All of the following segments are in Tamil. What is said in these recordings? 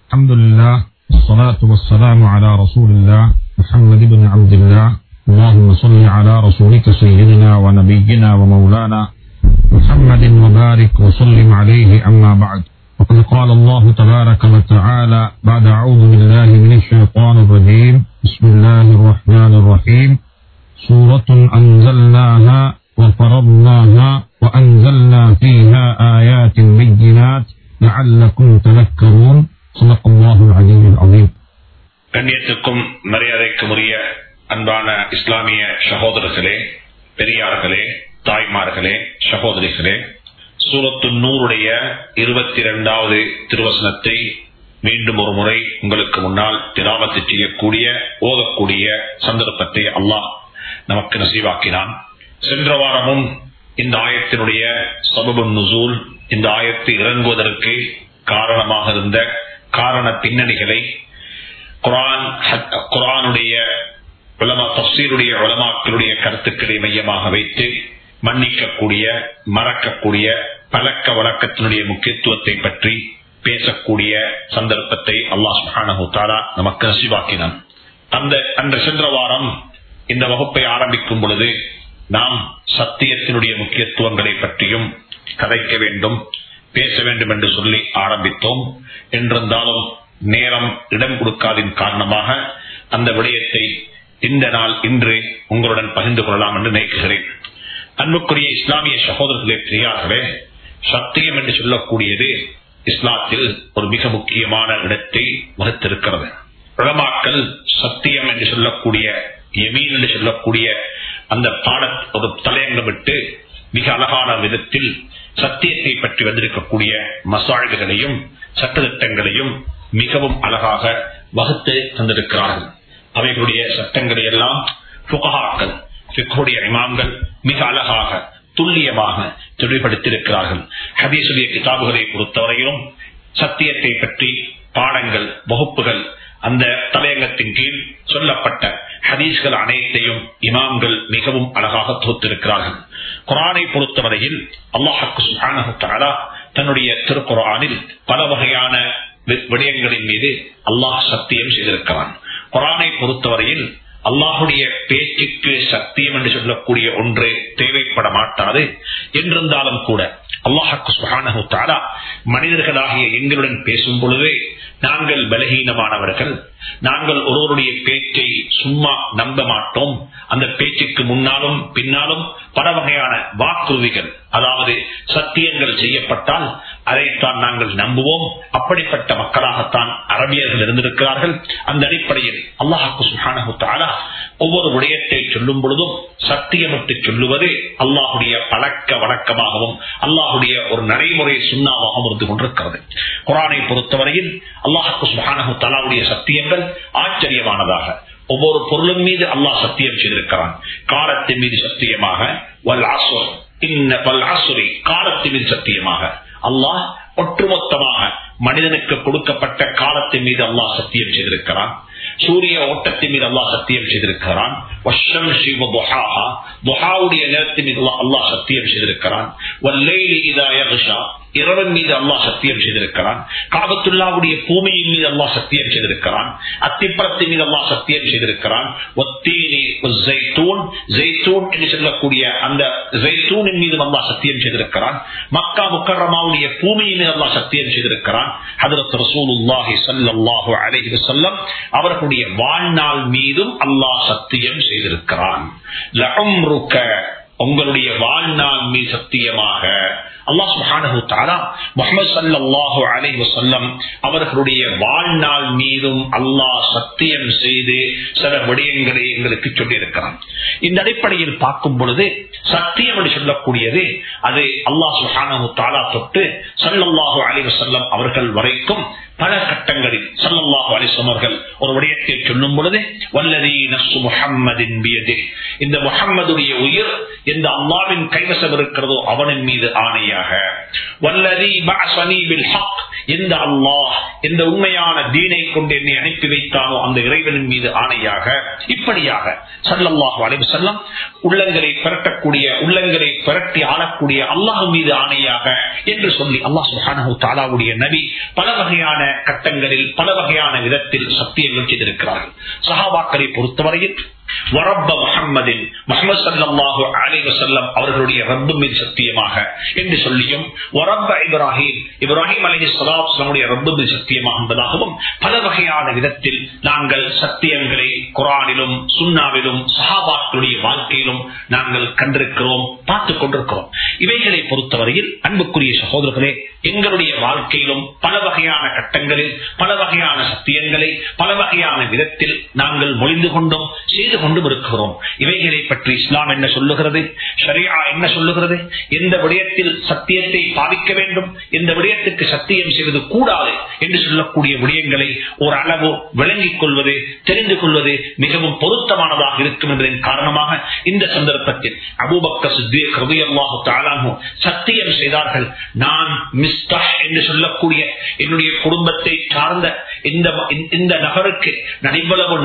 الحمد لله والصلاة والسلام على رسول الله محمد بن عبد الله اللهم صل على رسولك سيدنا ونبينا ومولانا محمد وبارك وسلم عليه أما بعد وقد قال الله تبارك وتعالى بعد أعوذ بالله من الشيطان الرجيم بسم الله الرحمن الرحيم سورة أنزلناها وفرضناها وأنزلنا فيها آيات بينات لعلكم تذكرون صدق الله العلي العظيم. கண்ணியத்துக்கும் மரியாதைக்கும் உரிய அன்பான இஸ்லாமிய சகோதரர்களே, பெரியார்களே, தாய்மார்களே, சகோதரிகளே, சூரத்து நூறுடைய 22வது திருவசனத்தை மீண்டும் ஒரு முறை உங்களுக்கு முன்னால் திலாவத்து செய்யக்கூடிய ஓதக்கூடிய சந்தர்ப்பத்தை அல்லாஹ் நமக்கு நசீவாக்கினான். சென்ற வாரமும் இந்த ஆயத்தினுடைய சபபுன் நுசூல், இந்த ஆயத்து இறங்குவதற்கு காரணமாக இருந்த காரண பின்னணிகளை குர்ஆனுடைய தஃசீருடைய உலமாக்களுடைய கருத்துக்களை மையமாக வைத்து மன்னிக்கக்கூடிய, மறக்கக்கூடிய பழக்க வழக்கத்தினுடைய முக்கியத்துவத்தை பற்றி பேசக்கூடிய சந்தர்ப்பத்தை அல்லாஹ் சுப்ஹானஹு வ தஆலா நமக்கு நசீவாக்கினான். அந்த சென்ற வாரம் இந்த வகுப்பை ஆரம்பிக்கும் பொழுது நாம் சத்தியத்தினுடைய முக்கியத்துவங்களை பற்றியும் கதைக்க வேண்டும், பேச வேண்டும் என்று சொல்லி ஆரம்பித்தோம். என்றிருந்தாலும் நேரம் இடம் கொடுக்காதின் காரணமாக அந்த விடயத்தை இன்று உங்களுடன் பகிர்ந்து கொள்ளலாம் என்று நினைக்கிறேன். அன்புக்குரிய இஸ்லாமிய சகோதரர்களே, பெரியார்களே, சத்தியம் என்று சொல்லக்கூடியது இஸ்லாத்தில் ஒரு மிக முக்கியமான இடத்தை வகுத்திருக்கிறது. உலமாக்கள் சத்தியம் என்று சொல்லக்கூடிய, யமீன் என்று சொல்லக்கூடிய அந்த ஒரு தலையங்கமிட்டு மிக அழகான விதத்தில் சத்தியத்தை பற்றி வந்திருக்கக்கூடிய மசாழ்களையும் சட்டத்திட்டங்களையும் மிகவும் அழகாக வகுத்து தந்திருக்கிறார்கள். அவைகளுடைய சட்டங்களை எல்லாம் ஃபுகஹாக்கள், ஃபிக்ஹுடைய இமாம்கள் மிக அழகாக துல்லியமாக தெளிவுபடுத்தியிருக்கிறார்கள். ஹதீஸுடைய கிதாபுகளை பொறுத்தவரையிலும் சத்தியத்தை பற்றி பாடங்கள், வகுப்புகள், அந்த தலையங்கத்தின் கீழ் சொல்லப்பட்ட ஹதீஸ்கள் அனைத்தையும் இமாம்கள் மிகவும் அழகாக தொகுத்திருக்கிறார்கள். குர்ஆனை பொறுத்தவரையில் அல்லாஹ் சுப்ஹானஹு வ தஆலா தன்னுடைய திருக்குர்ஆனில் பல வகையான விடயங்களின் மீது அல்லாஹ் சத்தியம் செய்திருக்கிறான். குர்ஆனை பொறுத்தவரையில் அல்லாஹுடைய பேச்சுக்கு சத்தியம் என்று சொல்லக்கூடிய ஒன்று தேவைப்பட மாட்டாது. என்றிருந்தாலும் கூட அல்லாஹ் சுப்ஹானஹு வ தஆலா மனிதர்களாகிய எங்களுடன் பேசும் பொழுதே நாங்கள் பலகீனமானவர்கள், நாங்கள் ஒருவருடைய பேச்சை சும்மா நம்ப மாட்டோம். அந்த பேச்சுக்கு முன்னாலும் பின்னாலும் பல வகையான வாக்குறுதிகள், அதாவது சத்தியங்கள் செய்யப்பட்டால் அதைத்தான் நாங்கள் நம்புவோம். அப்படிப்பட்ட மக்களாகத்தான் அரபியர்கள் இருந்திருக்கிறார்கள். அந்த அடிப்படையில் அல்லாஹ் சுப்ஹானஹு வ தஆலா ஒவ்வொரு விடயத்தை சொல்லும் பொழுதும் சத்தியமிட்டு சொல்லுவது அல்லாஹுடைய பழக்க வழக்கமாகவும் அல்லாஹுடைய ஒரு நடைமுறை சுன்னாவாகவும் இருந்து கொண்டிருக்கிறது. குர்ஆனை பொறுத்தவரையில் அல்லாஹ் சுப்ஹானஹு வ தஆலாவுடைய சத்தியங்கள் ஆச்சரியமானதாக ஒவ்வொரு பொருளின் மீது அல்லாஹ் சத்தியம் செய்திருக்கிறான். காலத்தின் மீது சத்தியமாக, வல் அஸ்ர் இன்னல் அஸ்ரி, காலத்தின் மீது சத்தியமாக அல்லாஹ் ஒட்டுமொத்தமாக மனிதனுக்கு கொடுக்கப்பட்ட காலத்தின் மீது அல்லாஹ் சத்தியம் செய்திருக்கிறான். சூரிய ஓட்டத்தின் மீது அல்லாஹ் சத்தியம் செய்திருக்கிறான். வஷ்ஷம்ஸி வதுஹாஹா, துஹாவுடைய நேரத்தின் மீது அல்லாஹ் சத்தியம் செய்திருக்கிறான். வல்லைலி இதா யக்ஷா, இரவின் மீது அல்லாஹ் சத்தியம் செய்திருக்கிறான். காபத்துல்லாஹ்வுடைய பூமியின் மீது அல்லாஹ் சத்தியம் செய்திருக்கிறான். அத்திப்பழத்தின் மீது அல்லாஹ் சத்தியம் செய்திருக்கிறான். வத்தீனி வஸ்ஸைத்தூன், ஸைத்தூன் என்று சொல்லக்கூடிய அந்த ஸைத்தூனின் மீது அல்லாஹ் சத்தியம் செய்திருக்கிறான். மக்கா முக்கர்ரமாவுடைய பூமியின் மீது அல்லாஹ் சத்தியம் செய்திருக்கிறான். ஹஜ்ரத் ரசூலுல்லாஹி ஸல்லல்லாஹு அலைஹி வஸல்லம் அவர்களுடைய வாழ்நாள் மீதும் அல்லாஹ் சத்தியம் செய்திருக்கிறான். லஉம்ருக, உங்களுடைய வாழ்நாள் மீது சத்தியமாக அல்லாஹ் சுப்ஹானஹு வ தஆலா முஹம்மது ஸல்லல்லாஹு அலைஹி வஸல்லம் அவர்களுடைய வாழ்நாள் மீதும் அல்லாஹ் சத்தியம் செய்து சில விடயங்களை எங்களுக்கு சொல்லியிருக்கிறான். இந்த அடிப்படையில் பார்க்கும் பொழுது சத்தியம் என்று சொல்லக்கூடியது அது அல்லாஹ் சுப்ஹானஹு வ தஆலா தொட்டு ஸல்லல்லாஹு அலைஹி வஸல்லம் அவர்கள் வரைக்கும் பல கட்டங்களில் ஸல்லல்லாஹு அலைஹி வஸல்லம் அவர்கள் ஒரு விடயத்தை சொல்லும் பொழுது வல்லதி நஃப்ஸு முஹம்மதின் பியதிஹ், இந்த முஹம்மதுடைய உயிர் எந்த அல்லாஹ்வின் கைவசம் இருக்கிறதோ அவனின் மீது ஆணையாக, வல்லதி பஅஸனி பில் ஹக், எந்த அல்லாஹ் இந்த உண்மையான தீனை கொண்டு என்னை அனுப்பி வைத்தானோ அந்த இறைவனின் மீது ஆணையாக, இப்படியாக ஸல்லல்லாஹு அலைஹி வஸல்லம் உள்ளங்களை பெறட்டக்கூடிய, உள்ளங்களை பெரட்டி ஆளக்கூடிய அல்லாஹ் மீது ஆணையாக என்று சொல்லி அல்லாஹ் சுப்ஹானஹு வ தஆலாவுடைய நபி பல வகையான கட்டங்களில் பல வகையான விதத்தில் சத்தியங்கள் செய்திருக்கிறார்கள். சஹாபாக்களை பொறுத்தவரையில் வரப்ப முஹம்மதின் முஹம்மது ஸல்லல்லாஹு அலைஹி வஸல்லம் அவர்களுடைய ரப்பு மீது சத்தியமாக என்று சொல்லியும், வரப்ப இப்ராஹிம் இப்ராஹிம் அலைஹிஸ்ஸலாத்து வஸ்ஸலாமுடைய ரப்பு மீது சத்தியமாக என்பதாகவும் பல வகையான விதத்தில் நாங்கள் சத்தியங்களை குர்ஆனிலும் சுன்னாவிலும் சஹாபாக்களுடைய வாழ்க்கையிலும் நாங்கள் கண்டிருக்கிறோம், பார்த்துக் கொண்டிருக்கிறோம். இவைகளை பொறுத்தவரையில் அன்புக்குரிய சகோதரர்களே, எங்களுடைய வாழ்க்கையிலும் பல வகையான கட்டங்களில் பல வகையான சத்தியங்களை பல வகையான விதத்தில் நாங்கள் மொழிந்து கொண்டும் செய்து கொண்டும் இருக்கிறோம். இவைகளை பற்றி இஸ்லாம் என்ன சொல்லுகிறது, ஷரியா என்ன சொல்லுகிறது, எந்த விடயத்தில் சத்தியத்தை பாவிக்க வேண்டும், எந்த விடயத்துக்கு சத்தியம் செய்வது கூடாது என்று சொல்லக்கூடிய விடயங்களை ஒரு அளவு விளங்கிக் கொள்வது, தெரிந்து கொள்வது மிகவும் பொருத்தமானதாக இருக்கும் என்பதன் காரணமாக இந்த சந்தர்ப்பத்தில் அபூபக்கர் சித்தீக் ரலியல்லாஹு தஆலா அன்ஹு சத்தியம் செய்தார்கள். நான் மிஸ்தாஹ் என்று சொல்லக்கூடிய என்னுடைய குடும்பத்தை சார்ந்த இந்த நபருக்கு நான் இவ்வளவு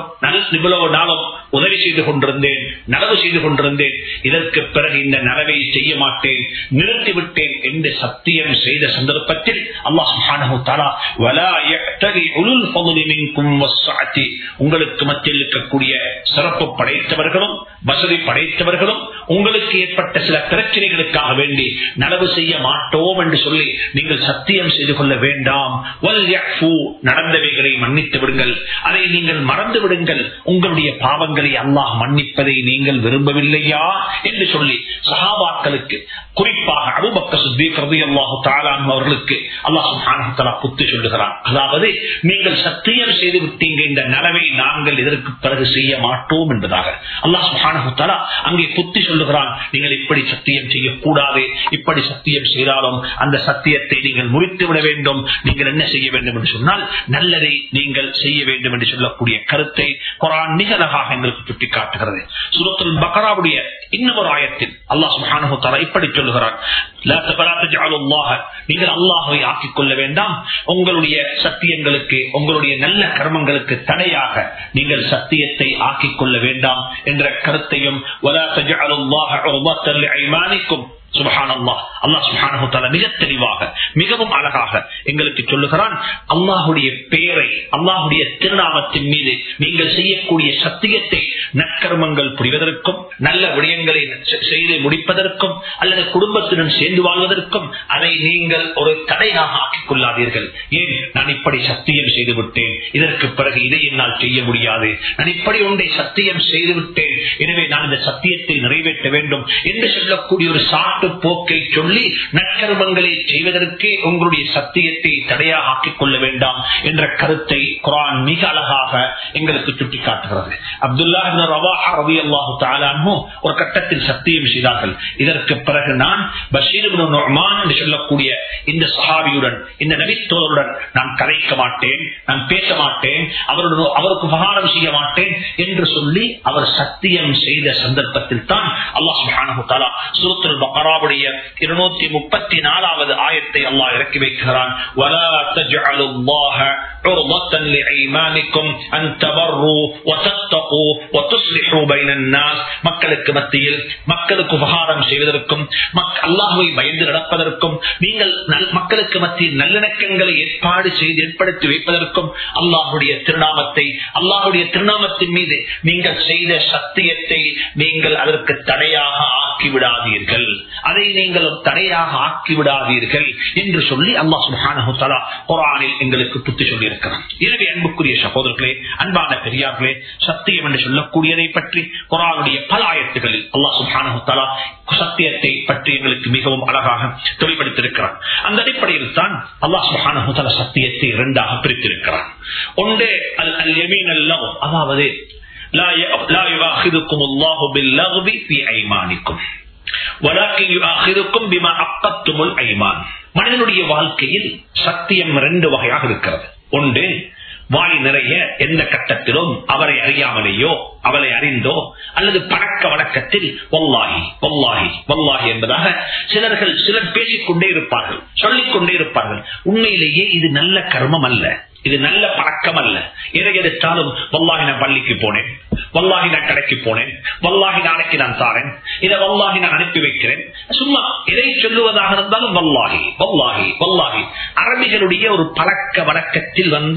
நாளும் உதவி செய்து கொண்டிருந்தேன், நலவு செய்து கொண்டிருந்தேன், இதற்கு பிறகு இந்த நலவை செய்ய மாட்டேன், நிறுத்திவிட்டேன் என்று சத்தியம் செய்த சந்தர்ப்பத்தில் அல்லாஹ் சுப்ஹானஹு வ தஆலா வலா யக்தரி உலுல் ஃபضل மின்கும் வஸ்ஸஅதி, உங்களுக்கு மத்தியில் இருக்கக்கூடிய சிறப்பு படைத்தவர்களும் வசதி படைத்தவர்களும் உங்களுக்கு ஏற்பட்ட சில பிரச்சனைகளுக்காக வேண்டி நலவு செய்ய மாட்டோம் என்று சொல்லி நீங்கள் சத்தியம் செய்து கொள்ள வேண்டாம். நடந்தவைகளை மன்னித்து விடுங்கள், அதை நீங்கள் மறந்து விடுங்கள், உங்களுடைய பாவங்களை அல்லாஹ் மன்னிப்பதை நீங்கள் விரும்பவில்லையா என்று சொல்லி சஹாபாக்களுக்கு, குறிப்பாக அபூபக்கர் சித்தீக் ரலியல்லாஹு தஆலா அன்ஹு அவர்களுக்கு அல்லாஹ் சுப்ஹானஹு வ தஆலா புத்தி சொல்லுகிறான். அதாவது நீங்கள் சத்தியம் செய்து விட்டீங்க, இந்த நலவை நாங்கள் இதற்கு பிறகு செய்ய மாட்டோம் என்பதாக அல்லாஹ் சுப்ஹானஹு வ தஆலா அங்கே புத்தி சொல்லுகிறான். நீங்கள் இப்படி சத்தியம் செய்யக்கூடாது, இப்படி சத்தியம் செய்தாலும் அந்த சத்தியத்தை நீங்கள் முறித்து விட வேண்டும். நீங்கள் என்ன செய்ய வேண்டும் என்று சொன்னால் நல்லதை நீங்கள் செய்ய வேண்டும் என்று சொல்லக்கூடிய கருத்தை குர்ஆன் மிக அழகாக எங்களுக்கு சுட்டிக்காட்டுகிறது. சூரத்துல் பக்ராவுடைய இன்னொரு ஆயத்தில் அல்லாஹ் சுப்ஹானஹு வ தஆலா இப்படி சொல்லுகிறான், நீங்கள் அல்லாஹ்வை ஆக்கிக் கொள்ள வேண்டாம், உங்களுடைய சத்தியங்களுக்கு உங்களுடைய நல்ல கர்மங்களுக்கு தடையாக நீங்கள் சத்தியத்தை ஆக்கிக் கொள்ள வேண்டாம் என்ற கருத்தையும் சுப்ஹானல்லாஹ் அல்லாஹ் சுப்ஹானஹு வ தஆலா மிக தெளிவாக மிகவும் அழகாக எங்களுக்கு சொல்லுகிறான். அல்லாஹ்வுடைய பெயரை, அல்லாஹ்வுடைய திருநாமத்தின் மீது நீங்கள் செய்யக்கூடிய சத்தியத்தை நற்கர்மங்கள் புரிவதற்கும் நல்ல விடயங்களை செய்து முடிப்பதற்கும் அல்லது குடும்பத்துடன் சேர்ந்து வாழ்வதற்கும் அதை நீங்கள் ஒரு தடையாக ஆக்கிக் கொள்ளாதீர்கள். ஏன், நான் இப்படி சத்தியம் செய்து விட்டேன், இதற்கு பிறகு இதை என்னால் செய்ய முடியாது, நான் இப்படி ஒன்றை சத்தியம் செய்து விட்டேன், எனவே நான் இந்த சத்தியத்தை நிறைவேற்ற வேண்டும் என்று சொல்லக்கூடிய ஒரு போக்கை சொல்லி நற்கர்மங்களை செய்வதற்கு உங்களுடைய சத்தியத்தை தடையாக ஆக்கிக் கொள்ள வேண்டாம் என்ற கருத்தை குர்ஆன் மிக அழகாக எங்களுக்கு சுட்டிக்காட்டுகிறது. அப்துல்லாஹ் இப்னு ரவாஹா ரலியல்லாஹு தஆலா அன்ஹு ஒரு கட்டத்தில் சத்தியம் செய்தார்கள், இதற்கு பிறகு நான் பஷீர் இப்னு நுஅமான் என்று சொல்லக்கூடிய இந்த சஹாபியுடன், இந்த நபித்தோருடன் நான் கலைக்க மாட்டேன், நான் பேச மாட்டேன், அவருக்கு உபகாரம் செய்ய மாட்டேன் என்று சொல்லி அவர் சத்தியம் செய்த சந்தர்ப்பத்தில் தான் அல்லாஹ் சுப்ஹானஹு வ தஆலா சூரத்துல் பக்ரா 234வது ஆயத்தை அல்லாஹ் இறக்கி வைக்கிறான். வலா தஜஅலுல்லாஹ உர்தத்தன் லிஈமானிக்கும் அன் தபர்ரு வ தத்தகு வ துஸ்லிஹு பைனன் நாஸ், மக்களுக்கு மத்தியில் மக்களுக்கு உபகாரம் செய்வதற்கும் அல்லாஹ்வை பயந்து நடப்பதற்கும் நீங்கள் மக்களுக்கு மத்தியில் நல்லிணக்கங்களை ஏற்படுத்தி வைப்பதற்கும் அல்லாஹ்வுடைய திருநாமத்தை, அல்லாஹ்வுடைய திருநாமத்தின் மீது நீங்கள் செய்த சத்தியத்தை நீங்கள் அதற்கு தடையாக ஆக்கிவிடாதீர்கள், அதை நீங்கள் தடையாக ஆக்கிவிடாதீர்கள் என்று சொல்லி அல்லாஹ் சுப்ஹானஹு வ தஆலா குர்ஆனில் எங்களுக்கு புத்தி சொல்லி இருக்கிறார். எனவே அன்புக்குரிய சகோதரர்களே, அன்பான பெரியார்களே, சத்தியம் என்று சொல்லக்கூடியதை பற்றி குர்ஆனுடைய பல ஆயத்துகளில் அல்லாஹ் சுப்ஹானஹு வ தஆலா சத்தியத்தை பற்றி எங்களுக்கு மிகவும் அழகாக தெளிவுபடுத்தியிருக்கிறார். அந்த அடிப்படையில் தான் அல்லாஹ் சுப்ஹானஹு வ தஆலா சத்தியத்தை இரண்டாக பிரித்திருக்கிறார். ஒன்று அல் யமீன் அல்லஹ், அதாவது லா யுஆஹிதுகுமுல்லாஹு பில்லக்வி ஃபீ ஐமானிக்கும் வலாக்கின் யுஆஹிதுக்கும் பிமா அக்கத்துமுல் ஐமான். மனிதனுடைய வாழ்க்கையில் சத்தியம் இரண்டு வகையாக இருக்கிறது. ஒன்று வாய் நிறைய எந்த கட்டத்திலும் அவரை அறியாமலேயோ அவளை அறிந்தோ அல்லது பழக்க வழக்கத்தில் வல்லாஹி வல்லாஹி வல்லாஹி என்பதாக சிலர் பேசிக்கொண்டே இருப்பார்கள், சொல்லிக் கொண்டே இருப்பார்கள். உண்மையிலேயே இது நல்ல கர்மம் அல்ல, இது நல்ல பழக்கம் அல்ல. எதை எடுத்தாலும் வல்லாஹி நான் பள்ளிக்கு போனேன், வல்லாஹி நான் கடைக்கு போனேன், வல்லாஹி நாளைக்கு நான் தாரேன், இதை வல்லாஹி நான் அனுப்பி வைக்கிறேன். சும்மா எதை சொல்லுவதாக இருந்தாலும் வல்லாஹி வல்லாஹி வல்லாஹி. அரபிகளுடைய ஒரு பழக்க வழக்கத்தில் வந்த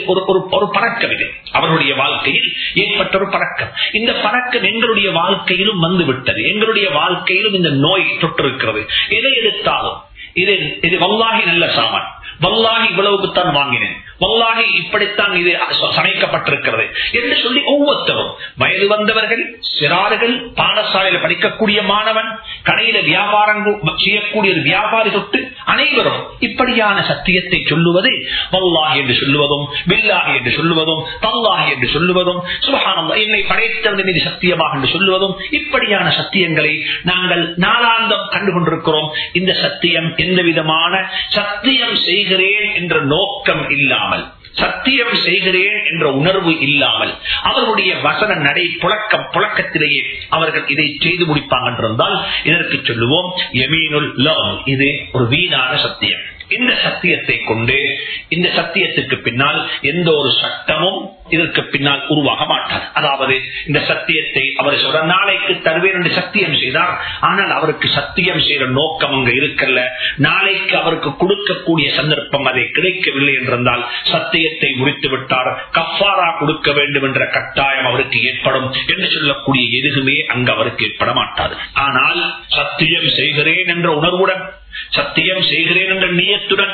ஒரு பழக்கம் இது. அவர்களுடைய வாழ்க்கையில் ஏற்பட்ட ஒரு பழக்கம். இந்த பழக்கம் எங்களுடைய வாழ்க்கையிலும் வந்துவிட்டது. எங்களுடைய வாழ்க்கையிலும் இந்த நோய் தொற்றிருக்கிறது. எதை எடுத்தாலும் இது வல்லாஹி நல்ல சாமான், வல்லாஹி இவ்வளவுக்குத்தான் வாங்கினேன், வல்லாஹி இப்படித்தான் இது சமைக்கப்பட்டிருக்கிறது என்று சொல்லி ஒவ்வொருத்தரும், வயது வந்தவர்கள், சிறார்கள், பாடசாலையில் படிக்கக்கூடிய மாணவன், கடையில வியாபாரம் செய்யக்கூடிய ஒரு வியாபாரி தொட்டு அனைவரும் இப்படியான சத்தியத்தை சொல்லுவது வல்லாஹி என்று சொல்லுவதும், பில்லாஹி என்று சொல்லுவதும், தல்லாஹி என்று சொல்லுவதும், சுப்ஹானல்லாஹ் என்னை படைத்தவன் மீது சத்தியமாக என்று சொல்லுவதும், இப்படியான சத்தியங்களை நாங்கள் நாளாந்தம் கண்டுகொண்டிருக்கிறோம். இந்த சத்தியம் எந்த விதமான சத்தியம் செய்கிறேன் என்ற நோக்கம் இல்லாமல், சத்தியம் செய்கிறேன் என்ற உணர்வு இல்லாமல், அவர்களுடைய வசன நடை புழக்கத்திலேயே அவர்கள் இதை செய்து முடிப்பாங்க என்றால் இதற்கு சொல்லுவோம் யமீனுல் லஹ். இது ஒரு வீணான சத்தியம். இந்த சத்தியத்தை கொண்டு, இந்த சத்தியத்துக்கு பின்னால் எந்த ஒரு சட்டமும் இதற்கு பின்னால் உருவாக மாட்டார். அதாவது இந்த சத்தியத்தை அவர் சொல்ற நாளைக்கு தருவேன் என்று சத்தியம் செய்தார். ஆனால் அவருக்கு சத்தியம் செய்யற நோக்கம் அங்க இருக்கல்ல. நாளைக்கு அவருக்கு கொடுக்கக்கூடிய சந்தர்ப்பம் அதை கிடைக்கவில்லை என்றால் சத்தியத்தை முடித்து விட்டார், கஃபாரா கொடுக்க வேண்டும் என்ற கட்டாயம் அவருக்கு ஏற்படும் என்று சொல்லக்கூடிய எதுவுமே அங்கு அவருக்கு ஏற்பட மாட்டாது. ஆனால் சத்தியம் செய்கிறேன் என்ற உணர்வுடன், சத்தியம் செய்கிறேன் என்ற நியத்துடன்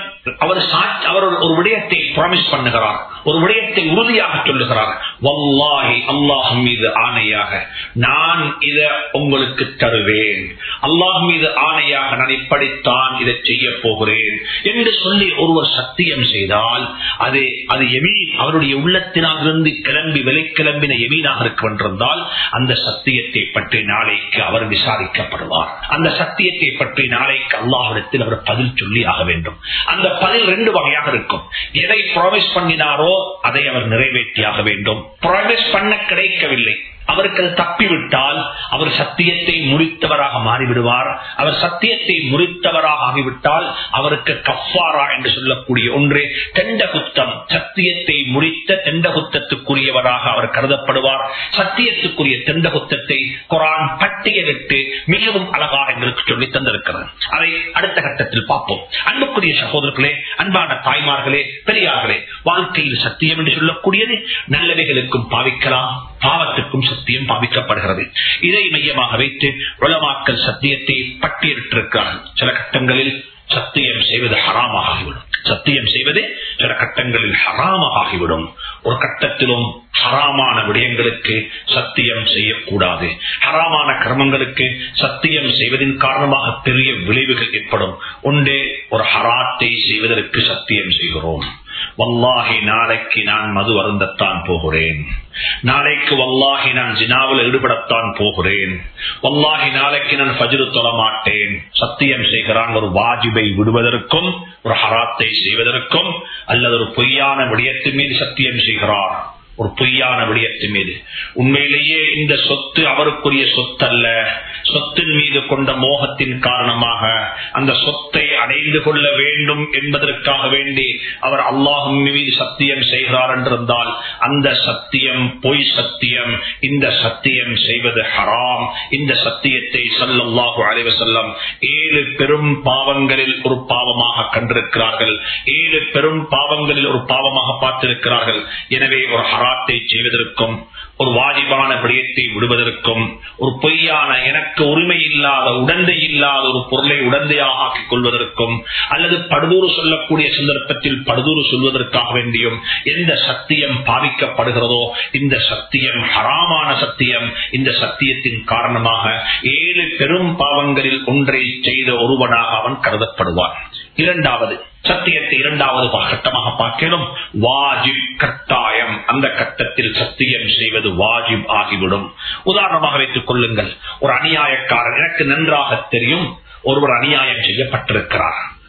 அவர் ஒரு விடயத்தை ப்ராமிஸ் பண்ணுகிறார், ஒரு விடயத்தை உறுதியாக சொல்லுகிறார். வல்லாஹி அல்லாஹ் மீது ஆணையாக நான் இதை உங்களுக்கு தருவேன், அல்லாஹ் மீது ஆணையாக நான் இப்படித்தான் இதை செய்ய போகிறேன் என்று சொல்லி ஒருவர் சத்தியம் செய்தால் அது யமீன், அவருடைய உள்ளத்தினாலிருந்து கிளம்பி வெளிக்கிளம்பின யமீனாக இருக்கின்றால் அந்த சத்தியத்தை பற்றி நாளைக்கு அவர் விசாரிக்கப்படுவார். அந்த சத்தியத்தை பற்றி நாளைக்கு அல்லாஹ்விடத்தில் அவர் பதில் சொல்லி ஆக வேண்டும். அந்த பதில் ரெண்டு வகையாக இருக்கும். எதை ப்ராமிஸ் பண்ணினாரோ அதை அவர் நிறைவேற்றியாக வேண்டும். ப்ராமிஸ் பண்ண கிடைக்கவில்லை, அவருக்கு அது தப்பிவிட்டால் அவர் சத்தியத்தை முடித்தவராக மாறிவிடுவார். அவர் சத்தியத்தை முடித்தவராக ஆகிவிட்டால் அவருக்கு கஃபாரா என்று சொல்லக்கூடிய ஒன்றே தெண்டகுத்தம், சத்தியத்தை முடித்த தெண்டகுத்தத்துக்குரியவராக அவர் கருதப்படுவார். சத்தியத்துக்குரிய தெண்டகுத்தத்தை குர்ஆன் பட்டியலிட்டு மிகவும் அழகாக எங்களுக்கு சொல்லி தந்திருக்கிறது. அதை அடுத்த கட்டத்தில் பார்ப்போம். அன்புக்குரிய சகோதரர்களே, அன்பான தாய்மார்களே, பெரியார்களே, வாழ்க்கையில் சத்தியம் என்று சொல்லக்கூடியது நல்லவைகளுக்கும் பாவிக்கலாம், பாவத்துக்கும் சத்தியம் பாவிக்கப்படுகிறது. இதை மையமாக வைத்து உலமாக்கள் சத்தியத்தை பட்டியலிட்டிருக்கிறார்கள். சில கட்டங்களில் சத்தியம் செய்வது ஹராமாக ஆகிவிடும். சத்தியம் செய்வது சில கட்டங்களில் ஹராமாக ஆகிவிடும். ஒரு கட்டத்திலும் ஹராமான விடயங்களுக்கு சத்தியம் செய்யக்கூடாது. ஹராமான கர்மங்களுக்கு சத்தியம் செய்வதன் காரணமாக பெரிய விளைவுகள் ஏற்படும். ஒன்றே, ஒரு ஹராத்தை செய்வதற்கு சத்தியம் செய்கிறோம். வல்லாஹி நாளைக்கு நான் மது அருந்தத்தான் போகிறேன், நாளைக்கு வல்லாஹி நான் ஜினாவில் ஈடுபடத்தான் போகிறேன், வல்லாஹி நாளைக்கு நான் ஃபஜ்ர் தொழ மாட்டேன். சத்தியம் செய்கிறான் ஒரு வாஜிபை விடுவதற்கும் ஒரு ஹராத்தை செய்வதற்கும், அல்லது ஒரு பொய்யான விடயத்தின் மீது சத்தியம் செய்கிறார். ஒரு பொய்யான விடயத்தின் மீது உண்மையிலேயே இந்த சொத்து அவருக்குரிய சொத்து அல்ல, சொத்தின் மீது கொண்ட மோகத்தின் காரணமாக அந்த சொத்தை அடைந்து கொள்ள வேண்டும் என்பதற்காக வேண்டி அவர் அல்லாஹ்வின் மீது சத்தியம் செய்கிறார் என்றிருந்தால் அந்த சத்தியம் பொய் சத்தியம். இந்த சத்தியம் செய்வது ஹராம். இந்த சத்தியத்தை ஸல்லல்லாஹு அலைஹி வஸல்லம் 7 பெரும் பாவங்களில் ஒரு பாவமாக கண்டிருக்கிறார்கள், 7 பெரும் பாவங்களில் ஒரு பாவமாக பார்த்திருக்கிறார்கள். எனவே ஒரு ஹராத்தை செய்வதற்கும், ஒரு வாஜிபான விடயத்தை விடுவதற்கும், ஒரு பொய்யான எனக்கு உரிமை இல்லாத உடந்தை இல்லாத ஒரு பொருளை உடந்தையாக ஆக்கிக் கொள்வதற்கும், அல்லது படுதூறு சொல்லக்கூடிய சந்தர்ப்பத்தில் படுதூறு சொல்வதற்காக வேண்டியும் எந்த சத்தியம் பாவிக்கப்படுகிறதோ இந்த சத்தியம் ஹராமான சத்தியம். இந்த சத்தியத்தின் காரணமாக 7 பெரும் பாவங்களில் ஒன்றை செய்த ஒருவனாக அவன் கருதப்படுவான். இரண்டாவது சத்தியத்தை இரண்டாவது கட்டமாக பார்க்கணும். வாஜிப், கட்டாயம். அந்த கட்டத்தில் சத்தியம் செய்வது வாஜிப் ஆகிவிடும். உதாரணமாக வைத்துக் கொள்ளுங்கள், ஒரு அநியாயக்காரன், எனக்கு நன்றாக தெரியும் ஒருவர் அநியாயம் செய்யப்பட்டிருக்கிறார்,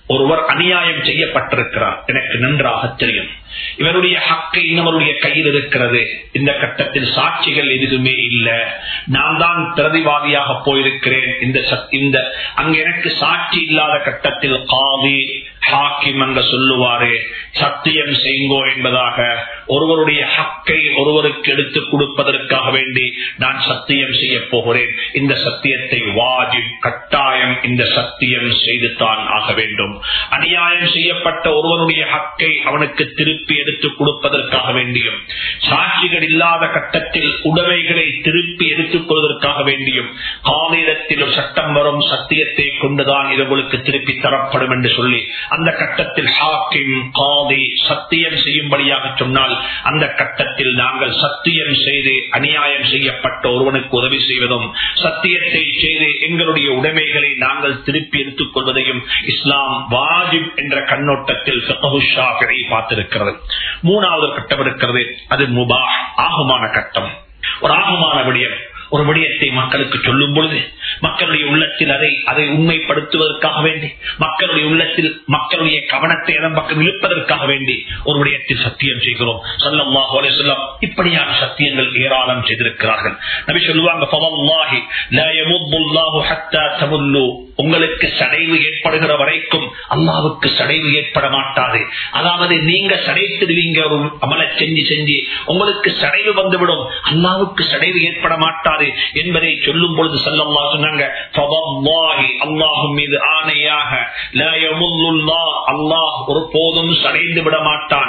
ஒருவர் அநியாயம் செய்யப்பட்டிருக்கிறார், எனக்கு நன்றாக தெரியும். இவருடைய ஹக்கை இன்னவருடைய கையில் இருக்கிறது. இந்த கட்டத்தில் சாட்சிகள் எதுவுமே இல்லை, நான் தான் பிரதிவாதியாக போயிருக்கிறேன். இந்த அங்க எனக்கு சாட்சி இல்லாத கட்டத்தில் காதி ஹாக்கிம் அங்க சொல்லுவாரு, சத்தியம் செய்யுங்கோ என்பதாக ஒருவருடைய ஹக்கை ஒருவருக்கு எடுத்துக் கொடுப்பதற்காக வேண்டி நான் சத்தியம் செய்ய போகிறேன். இந்த சத்தியத்தை வாஜிப் கட்டாயம் இந்த சத்தியம் செய்துதான் ஆக வேண்டும். அநியாயம் செய்யப்பட்ட ஒருவனுடைய ஹக்கை அவனுக்கு திருப்பி எடுத்துக் கொடுப்பதற்காக வேண்டியும், சாட்சிகள் இல்லாத கட்டத்தில் உடைமைகளை திருப்பி எடுத்துக் கொள்வதற்காக வேண்டியும் காலிடத்தில் ஒரு சட்டம் வரும், சத்தியத்தை கொண்டுதான் இது உங்களுக்கு திருப்பி தரப்படும் என்று சொல்லி அந்த கட்டத்தில் ஹாக்கிம் காதி சத்தியம் செய்யும்படியாக சொன்னால் அந்த கட்டத்தில் நாங்கள் சத்தியம் செய்து அநியாயம் செய்யப்பட்ட ஒருவனுக்கு உதவி செய்வதும், சத்தியத்தை செய்து எங்களுடைய உடைமைகளை நாங்கள் திருப்பி எடுத்துக் கொள்வதையும் இஸ்லாம் வாஜிப் என்ற கண்ணோட்டத்தில் பார்த்திருக்கிறது. மூணாவது கட்டம் இருக்கிறது, அது முபாஹ் ஆகுமான கட்டம். ஒரு ஆகுமான விடயம், ஒரு விடயத்தை மக்களுக்கு சொல்லும் பொழுது மக்களுடைய உள்ளத்தில் அதை உண்மைப்படுத்துவதற்காக வேண்டி, மக்களுடைய உள்ளத்தில் மக்களுடைய கவனத்தை அதன் பக்கம் இழுப்பதற்காக வேண்டி ஒரு விடயத்தில் சத்தியம் செய்கிறோம். ஸல்லல்லாஹு அலைஹி வஸல்லம் இப்படியான சத்தியங்கள் ஏராளம் செய்திருக்கிறார்கள். நபி சொல்லுவாங்க, ஃபவல்லாஹி லா யமுத்துல்லாஹு ஹத்தா தமுல்லு, உங்களுக்கு சடைவு ஏற்படுகிற வரைக்கும் அல்லாஹ்வுக்கு சடைவு ஏற்பட மாட்டாது. அதாவது நீங்க சடைத்திடுவீங்க, ஒரு அமலை செஞ்சு உங்களுக்கு சடைவு வந்துவிடும், அல்லாஹ்வுக்கு சடைவு ஏற்பட மாட்டாது என்பதை சொல்லும் பொழுது ஸல்லல்லாஹு சொன்னாங்க, ஃபவல்லாஹி அல்லாஹ் மீது ஆணையாக லா யமுல்லுல்லாஹ் அல்லாஹ் ஒருபோதும் சடைந்து விட மாட்டான்,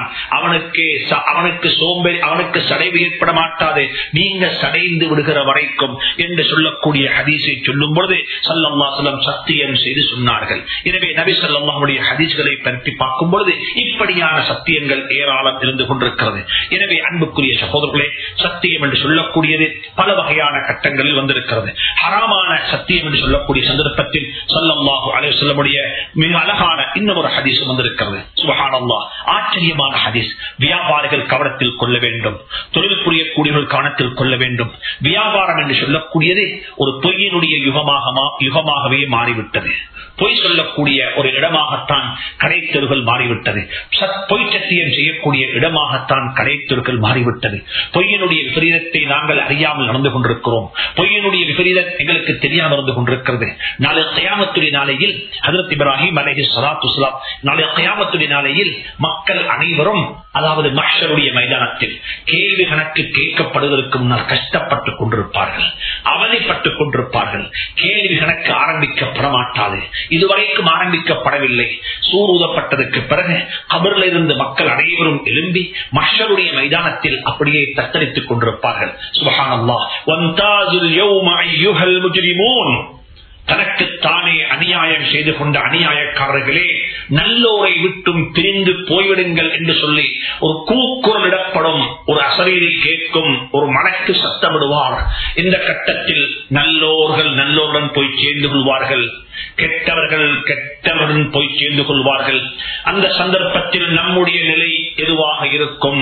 அவனுக்கு சோம்பேறி, அவனுக்கு சடைவு ஏற்பட மாட்டாது நீங்க சடைந்து விடுகிற வரைக்கும் என்று சொல்லக்கூடிய ஹதீஸை சொல்லும் பொழுது ஸல்லல்லாஹு அலைஹி வஸல்லம் சத்தியம் செய்து சொன்னார்கள். எனவே நபி ஸல்லல்லாஹு அலைஹி ஹதீஸ்களை பற்றி பார்க்கும் பொழுது இப்படியான சத்தியங்கள் ஏராளம் இருந்து கொண்டிருக்கிறது. எனவே அன்புக்குரிய சகோதரர்களே, சத்தியம் என்று சொல்லக்கூடியது பல வகையான கட்டங்களில் வந்திருக்கிறது. ஹராமான சத்தியம் என்று சொல்லக்கூடிய சந்தர்ப்பத்தில் ஸல்லல்லாஹு அலைஹி வஸல்லம் மிக அழகான இன்னொரு ஹதீஸ் வந்திருக்கிறது. சுப்ஹானல்லாஹ், ஆச்சரியமான ஹதீஸ். வியாபாரிகள் கவனத்தில் கொள்ள வேண்டும், தொழில் புரியக்கூடியவர்கள் கவனத்தில் கொள்ள வேண்டும். வியாபாரம் என்று சொல்லக்கூடியது ஒரு பொய்யினுடைய யுகமாகவே மாறிவிட்டது. பொய் சொல்லக்கூடிய ஒரு இடமாகத்தான் கடைத்தெருகள் மாறிவிட்டது. பொய் சத்தியம் செய்யக்கூடிய இடமாகத்தான் கடைத்தெருகள் மாறிவிட்டது. பொய்யினுடைய விபரீதத்தை நாங்கள் அறியாமல் நடந்து கொண்டிருக்கிறோம். பொய்யினுடைய விபரீதம் எங்களுக்கு தெரியாமல் நடந்து கொண்டிருக்கிறது. நாளை கியாமத்துடைய நாளையில் ஹஜ்ரத் இப்ராஹிம் அலைஹிஸ்ஸலாத்து வஸ்ஸலாம், நாளை கியாமத்துடைய நாளையில் மக்கள் அனைவரும், அதாவது மஹ்ஷருடைய மைதானத்தில் கேள்வி கணக்கு கேட்கப்படுவதற்கு முன்னால் கஷ்டப்பட்டுக் கொண்டிருப்பார்கள், அவதிப்பட்டுக் கொண்டிருப்பார்கள். கேள்வி கணக்கு ஆரம்பிக்கப்பட மாட்டாது, இதுவரைக்கும் ஆரம்பிக்கப்படவில்லை. சூரூதப்பட்டதற்கு பிறகு கபரில் இருந்து மக்கள் அனைவரும் எழும்பி மஹ்ஷருடைய மைதானத்தில் அப்படியே தத்தளித்துக் கொண்டிருப்பார்கள். சுப்ஹானல்லாஹ், வன்தாஜுல் யௌம அய்யுஹல் முஜ்ரிமூன், தனக்குத்தானே அநியாயம் செய்து கொண்ட அநியாயக்காரர்களே, நல்லோரை விட்டும் பிரிந்து போய்விடுங்கள் என்று சொல்லி ஒரு கூக்குரல் இடப்படும், ஒரு அசரீரை கேட்கும், ஒரு மலக்கு சத்தமிடுவார். இந்த கட்டத்தில் நல்லோர்கள் நல்லோருடன் போய் சேர்ந்து கொள்வார்கள், கெட்டவர்கள் கெட்டவருடன் போய் சேர்ந்து கொள்வார்கள். அந்த சந்தர்ப்பத்தில் நம்முடைய நிலை எதுவாக இருக்கும்?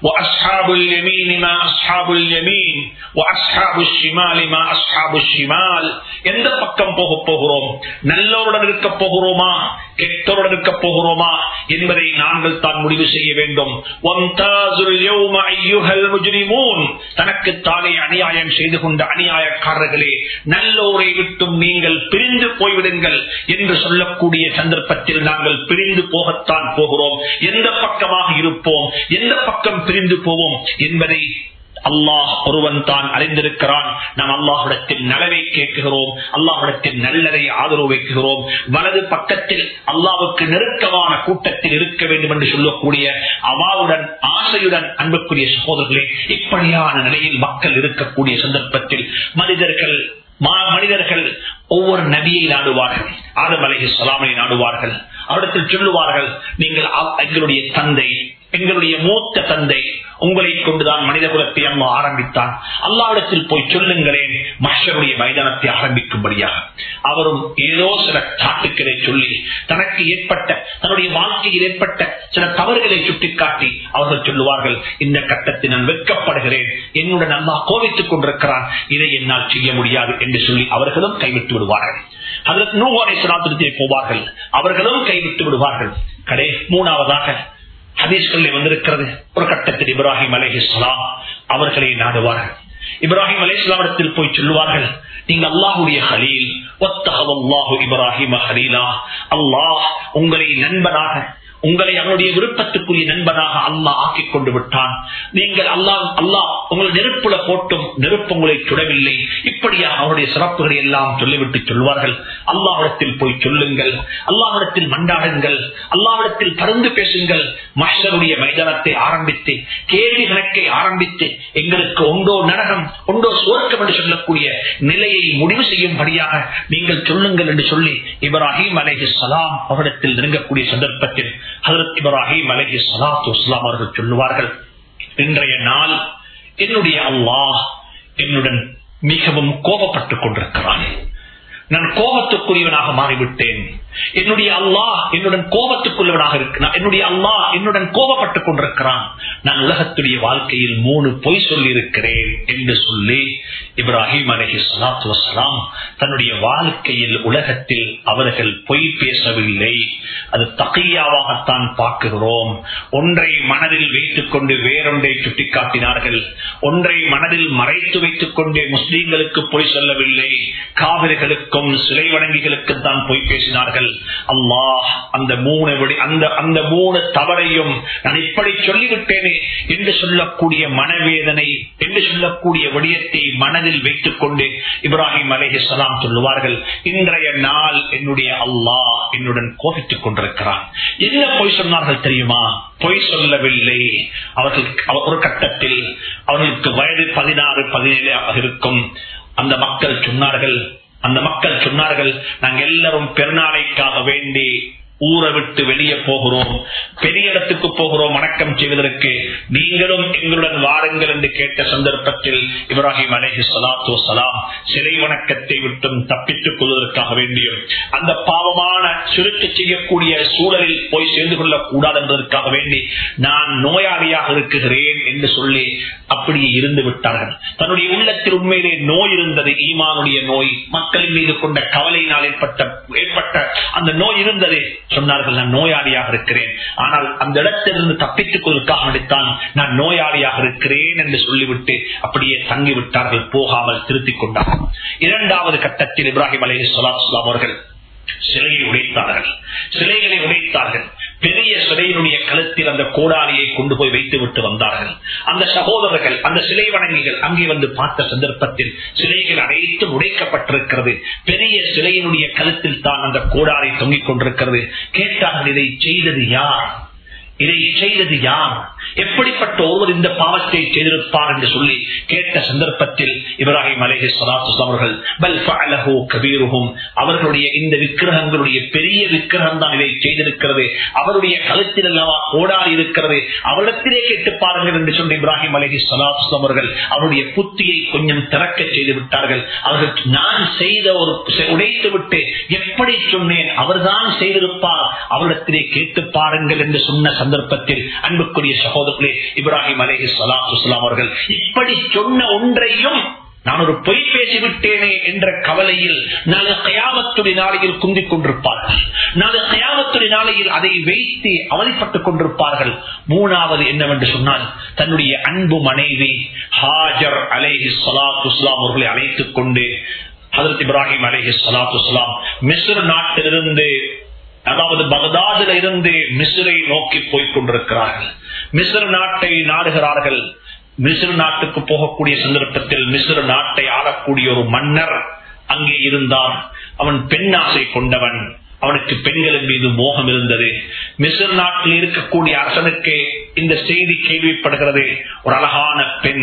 எந்த பக்கம் போக போகிறோம்? நல்லோருடன் இருக்க போகிறோமா, கெட்டோருடன் இருக்க போகிறோமா என்பதை நாங்கள் தான் முடிவு செய்ய வேண்டும். தனக்கு தானே அநியாயம் செய்து கொண்ட அநியாயக்காரர்களே, நல்லோரை விட்டும் நீங்கள் பிரிந்து போய்விடுங்கள் என்று சொல்லக்கூடிய சந்தர்ப்பத்தில் நாங்கள் பிரிந்து போகத்தான் போகிறோம். எந்த பக்கமாக இருப்போம், எந்த பக்கம் பிரிந்து போவோம் என்பதை அல்லாஹ் ஒருவன் தான் அறிந்திருக்கிறான். நாம் அல்லாஹ்விடத்தில் நலவை கேட்கிறோம், அல்லாஹ்விடத்தில் நல்லதை ஆதரவு வைக்கிறோம். வலது பக்கத்தில் அல்லாஹ்வுக்கு நெருக்கமான கூட்டத்தில் இருக்க வேண்டும் என்று சொல்லக்கூடிய அவாவுடன் ஆசையுடன் அன்புக்குரிய சகோதரர்களே, இப்படியான நிலையில் மக்கள் இருக்கக்கூடிய சந்தர்ப்பத்தில் மனிதர்கள் ஒவ்வொரு நபியை நாடுவார்கள். ஆதம் அலைஹிஸ்ஸலாமை நாடுவார்கள். அவரிடத்தில் சொல்லுவார்கள், நீங்கள் எங்களுடைய தந்தை எங்களுடைய மூத்த தந்தை உங்களை கொண்டுதான் மனித குலத்தை அல்லாஹ் ஆரம்பித்தான். அல்லாஹ்விடத்தில் போய் சொல்லுங்களேன் மஹ்ஷருடைய மைதானத்தை ஆரம்பிக்கும்படியாக. அவரும் ஏதோ சில சாட்டுக்களை சொல்லி தனக்கு ஏற்பட்ட தன்னுடைய வாழ்க்கையில் ஏற்பட்ட சில தவறுகளை சுட்டிக்காட்டி அவர்கள் சொல்லுவார்கள், இந்த கட்டத்தில் நான் வெட்கப்படுகிறேன், என்னுடன் அல்லாஹ் கோபித்துக் கொண்டிருக்கிறான், இதை என்னால் செய்ய முடியாது என்று சொல்லி அவர்களும் கைவிட்டு விடுவார்கள். ஹஜ்ரத் நூஹ் அலைஹிஸ்ஸலாத்திற்கு போவார்கள், அவர்களும் கைவிட்டு விடுவார்கள். மூணாவதாக ஹதீஸ்களில் வந்திருக்கிறது, ஒரு கட்டத்தில் இப்ராஹிம் அலைஹிஸ்ஸலாம் அவர்களை நாடுவார்கள். இப்ராஹிம் அலைஹிஸ்ஸலாமிடத்தில் போய் சொல்லுவார்கள், நீங்க அல்லாஹ்வுடைய கலீல், வத்தஹல்லாஹு இப்ராஹிம கலீலா, அல்லாஹ் உங்களை நண்பனாக, உங்களை அவனுடைய விருப்பத்துக்குரிய நண்பனாக அல்லாஹ் ஆக்கிக் கொண்டு விட்டான். நீங்கள் அல்லாஹ் உங்களை நெருப்புல போட்டும் நெருப்பு உங்களை சுடவில்லை. இப்படியா அவருடைய சிறப்புகளை எல்லாம் சொல்லிவிட்டு சொல்வார்கள், அல்லாஹ்விடத்தில் போய் சொல்லுங்கள், அல்லாஹ்விடத்தில் மண்டாடுங்கள், அல்லாஹ்விடத்தில் பரிந்து பேசுங்கள். மஹ்ஷருடைய மைதானத்தை ஆரம்பித்து கேள்வி கணக்கை ஆரம்பித்து எங்களுக்கு ஒன்றோ நரகம் ஒன்றோ சுவர்க்கம் என்று சொல்லக்கூடிய நிலையை முடிவு செய்யும்படியாக நீங்கள் சொல்லுங்கள் என்று சொல்லி இப்ராஹிம் அலைஹிஸ்ஸலாம் அவரிடத்தில் நெருங்கக்கூடிய சந்தர்ப்பத்தில் ஹஜ்ரத் இப்ராஹிம் அலைஹிஸ்ஸலாத்து வஸ்ஸலாம் அவர்கள் சொல்லுவார்கள், இன்றைய நாள் என்னுடைய அல்லாஹ் என்னுடன் மிகவும் கோபப்பட்டுக் கொண்டிருக்கிறான். நான் கோபத்துக்குரியவனாக மாறிவிட்டேன். என்னுடைய அல்லாஹ் என்னுடன் கோபத்துக்குரியவனாக இருக்கிறான். என்னுடைய அல்லாஹ் என்னுடன் கோபப்பட்டுக் கொண்டிருக்கிறான். நான் உலகத்துடைய வாழ்க்கையில் 3 பொய் சொல்லி இருக்கிறேன் என்று சொல்லி இப்ராஹிம் அலைஹிஸ்ஸலாத்து வஸ்ஸலாம் தன்னுடைய வாழ்க்கையில் உலகத்தில் அவர்கள் பொய் பேசவில்லை. அது தகியாவாகத்தான் பார்க்கிறோம். ஒன்றை மனதில் வைத்துக் கொண்டு வேறொன்றை சுட்டிக்காட்டினார்கள். ஒன்றை மனதில் மறைத்து வைத்துக் கொண்டு முஸ்லீம்களுக்கு பொய் சொல்லவில்லை, காவிர்களுக்கும் சிலை வணங்கிகளுக்கு தான் பொய் பேசினார்கள். அல்லாஹ் அந்த 3 தவறையும் நான் இப்படி சொல்லிவிட்டேனே என்று சொல்லக்கூடிய மனவேதனை என்று சொல்லக்கூடிய விடயத்தை மனதில் வைத்துக் கொண்டு இப்ராஹிம் அலைஹிஸ்ஸலாம் சொல்லுவார்கள், இன்றைய நாள் என்னுடைய அல்லாஹ் என்னுடன் கோபித்துக் கொண்டிருக்கிறான். என்ன பொய் சொன்னார்கள் தெரியுமா? பொய் சொல்லவில்லை. அவர்கள் ஒரு கட்டத்தில் அவர்களுக்கு வயது 16-17 இருக்கும். அந்த மக்கள் சொன்னார்கள், நாங்கள் எல்லாரும் பெருநாளைக்காக வேண்டி ஊரை விட்டு வெளியே போகிறோம், பெரிய இடத்துக்கு போகிறோம் வணக்கம் செய்வதற்கு, நீங்களும் எங்களுடன் வாருங்கள் என்று கேட்ட சந்தர்ப்பத்தில் இப்ராஹிம் அலைஹிஸ்ஸலாத்து வஸ்ஸலாம் சிலை வணக்கத்தை விட்டும் தப்பித்துக் கொள்வதற்காக வேண்டியும் அந்த பாவமான சுருக்க செய்யக்கூடிய சூழலில் போய் சேர்ந்து கொள்ளக் கூடாது என்பதற்காக வேண்டி நான் நோயாளியாக இருக்கிறேன் என்று சொல்லி அப்படியே இருந்து விட்டார்கள். தன்னுடைய உள்ளத்தில் உண்மையிலே நோய் இருந்தது, ஈமானுடைய நோய், மக்களின் மீது கொண்ட கவலையினால் ஏற்பட்ட அந்த நோய் இருந்தது. சொன்னார்கள், நான் நோயாளியாக இருக்கிறேன், ஆனால் அந்த இடத்திலிருந்து தப்பித்துக் கொள்வதற்காக நடித்தான் நான் நோயாளியாக இருக்கிறேன் என்று சொல்லிவிட்டு அப்படியே தங்கிவிட்டார்கள், போகாமல் திருத்திக் கொண்டார்கள். 2வது கட்டத்தில் இப்ராஹிம் அலைஹிஸ்ஸலாத்து வஸ்ஸலாம் அவர்கள் சிலைகளை உடைத்தார்கள். பெரிய சிலையினுடைய கழுத்தில் அந்த கோடாரியை கொண்டு போய் வைத்து விட்டு வந்தார்கள். அந்த சகோதரர்கள், அந்த சிலை வணங்கிகள் அங்கே வந்து பார்த்த சந்தர்ப்பத்தில் சிலைகள் அனைத்தும் உடைக்கப்பட்டிருக்கிறது. பெரிய சிலையினுடைய கழுத்தில் தான் அந்த கோடாரி தொங்கிக் கொண்டிருக்கிறது. கேட்டார்கள், இதை செய்தது யார்? எப்படிப்பட்ட ஒருவர் இந்த பாவத்தை செய்திருப்பார் என்று சொல்லி கேட்ட சந்தர்ப்பத்தில் இப்ராஹிம் அலைஹிஸ்ஸலாத்து வஸ்ஸலாம் அவர்கள் பல் ஃபஅலஹு கபீருஹும், அவர்களுடைய இந்த விக்கிரகங்களுடைய பெரிய விக்கிரகம் தான் இதை செய்திருக்கிறது, அவருடைய கழுத்தில் அல்லவா கோடாரி இருக்கிறது, அவரிடத்திலே கேட்டு பாருங்கள் என்று சொன்ன இப்ராஹிம் அலைஹிஸ்ஸலாத்து வஸ்ஸலாம் அவர்கள் அவருடைய புத்தியை கொஞ்சம் திறக்க செய்து விட்டார்கள். அவர்கள் நான் செய்த ஒரு உடைத்து விட்டு எப்படி சொன்னேன், அவர்தான் செய்திருப்பார், அவரிடத்திலே கேட்டு பாருங்கள் என்று சொன்ன சந்தர்ப்பத்தில் அன்புக்குரிய சகோதரர்களே, இப்ராஹிம் அலைஹிஸ்ஸலாத்து வஸ்ஸலாம் அவர்கள் இப்படி சொன்ன ஒன்றையும் நான் ஒரு பொய் பேசிவிட்டேனே என்ற கவலையில் நாளை கியாமத்துடைய நாளையில் குந்திக் கொண்டிருப்பார்கள். நாளை கியாமத்துடைய நாளையில் அதை வைத்து அவதிப்பட்டுக் கொண்டிருப்பார்கள். 3வது என்னவென்று சொன்னால், தன்னுடைய அன்பு மனைவி ஹாஜர் அலைஹிஸ்ஸலாத்து வஸ்ஸலாம் அவர்களை அழைத்துக் கொண்டு ஹஜ்ரத் இப்ராஹிம் அலைஹிஸ்ஸலாத்து வஸ்ஸலாம் மிஸ்ர் நாட்டிலிருந்து, அதாவது பகதாதில் இருந்து மிஸ்ரை நோக்கி போய்க் கொண்டிருக்கிறார்கள். மிஸ்ர் நாட்டை நாடுகிறார்கள். மிஸ்ர் நாட்டுக்கு போகக்கூடிய சந்தர்ப்பத்தில் மிஸ்ர் நாட்டை ஆளக்கூடிய ஒரு மன்னர் அங்கே இருந்தார். அவன் பெண்ணாசை கொண்டவன், அவனுக்கு பெண்களின் மீது மோகம் இருந்தது. மிஸ்ர் நாட்டில் இருக்கக்கூடிய அரசனுக்கு இந்த செய்தி கேள்விப்படுகிறது. ஒரு அழகான பெண்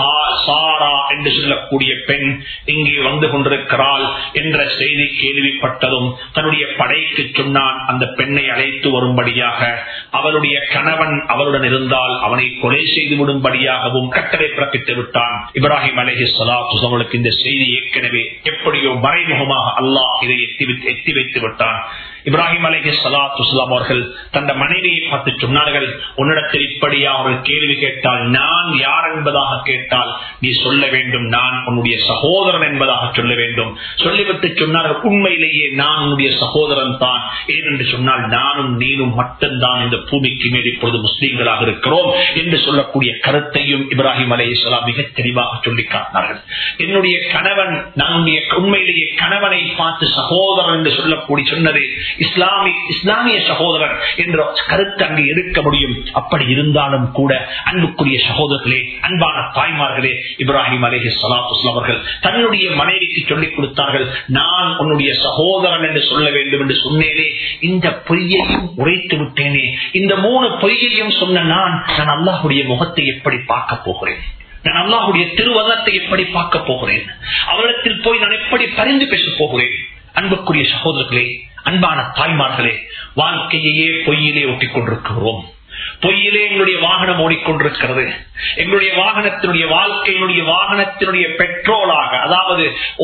சாரா என்று சொல்லக்கூடிய பெண் இங்கே வந்து கொண்டிருக்கிறாள் என்ற செய்தி கேள்விப்பட்டதும் தன்னுடைய படைக்கு சொன்னான், அந்த பெண்ணை அழைத்து வரும்படியாக. அவளுடைய கணவன் அவளுடன் இருந்தால் அவனை கொலை செய்து விடும்படியாகவும் கட்டளை பிறப்பித்து விட்டான். இப்ராஹிம் அலைஹிஸ்ஸலாத்து அவர்களுக்கு இந்த செய்தி ஏற்கனவே எப்படியோ மறைமுகமாக அல்லாஹ் இதை எத்தி வைத்து விட்டான். இப்ராஹிம் அலைஹிஸ்ஸலாத்து வஸ்ஸலாம் அவர்கள் தன் மனைவியை பார்த்து சொன்னார்கள், உன்னிடத்தில் இப்படியா ஒரு கேள்வி கேட்டால் நான் யார் என்பதாக கேட்டால் நீ சொல்ல வேண்டும், நான் உன்னுடைய சகோதரன் என்பதாக சொல்ல வேண்டும். சொல்லிவிட்டு சொன்னார்கள், உண்மையிலேயே நான் உன்னுடைய சகோதரன் தான். ஏனென்று சொன்னால் நானும் நீனும் மட்டும்தான் இந்த பூமிக்கு மேல் இப்பொழுது முஸ்லீம்களாக இருக்கிறோம் என்று சொல்லக்கூடிய கருத்தையும் இப்ராஹிம் அலைஹிஸ்ஸலாம் மிக தெளிவாக சொல்லி காட்டினார்கள். என்னுடைய கணவன், நான் உண்மையிலேயே கணவனை பார்த்து சகோதரன் என்று சொல்லக்கூடிய சொன்னது இஸ்லாமிய சகோதரர் என்ற கருத்து அங்கு எடுக்க முடியும். அப்படி இருந்தாலும் கூட அன்புக்குரிய சகோதரர்களே, அன்பான தாய்மார்களே, இப்ராஹிம் அலைஹிஸ்ஸலாத்து வஸ்ஸலாம் அவர்கள் தன்னுடைய மனைவிக்கு சொல்லிக் கொடுத்தார்கள், நான் உன்னுடைய சகோதரன் என்று சொல்ல வேண்டும் என்று சொன்னேனே, இந்த பொய்யையும் உரைத்து விட்டேனே. இந்த 3 பொய்யையும் சொன்ன நான் அல்லாஹ்வுடைய முகத்தை எப்படி பார்க்க போகிறேன்? நான் அல்லாஹ்வுடைய திருவதத்தை எப்படி பார்க்க போகிறேன்? அவரிடத்தில் போய் நான் எப்படி பரிந்து பேச போகிறேன்? அன்புக்குரிய சகோதரர்களே, அன்பான தாய்மார்களே, வாழ்க்கையே பொய்யிலே ஒட்டிக் கொண்டிருக்கிறோம். பொய்யிலே எங்களுடைய வாகனம் ஓடிக்கொண்டிருக்கிறது. எங்களுடைய வாகனத்தினுடைய வாழ்க்கையினுடைய வாகனத்தினுடைய பெட்ரோலாக, அதாவது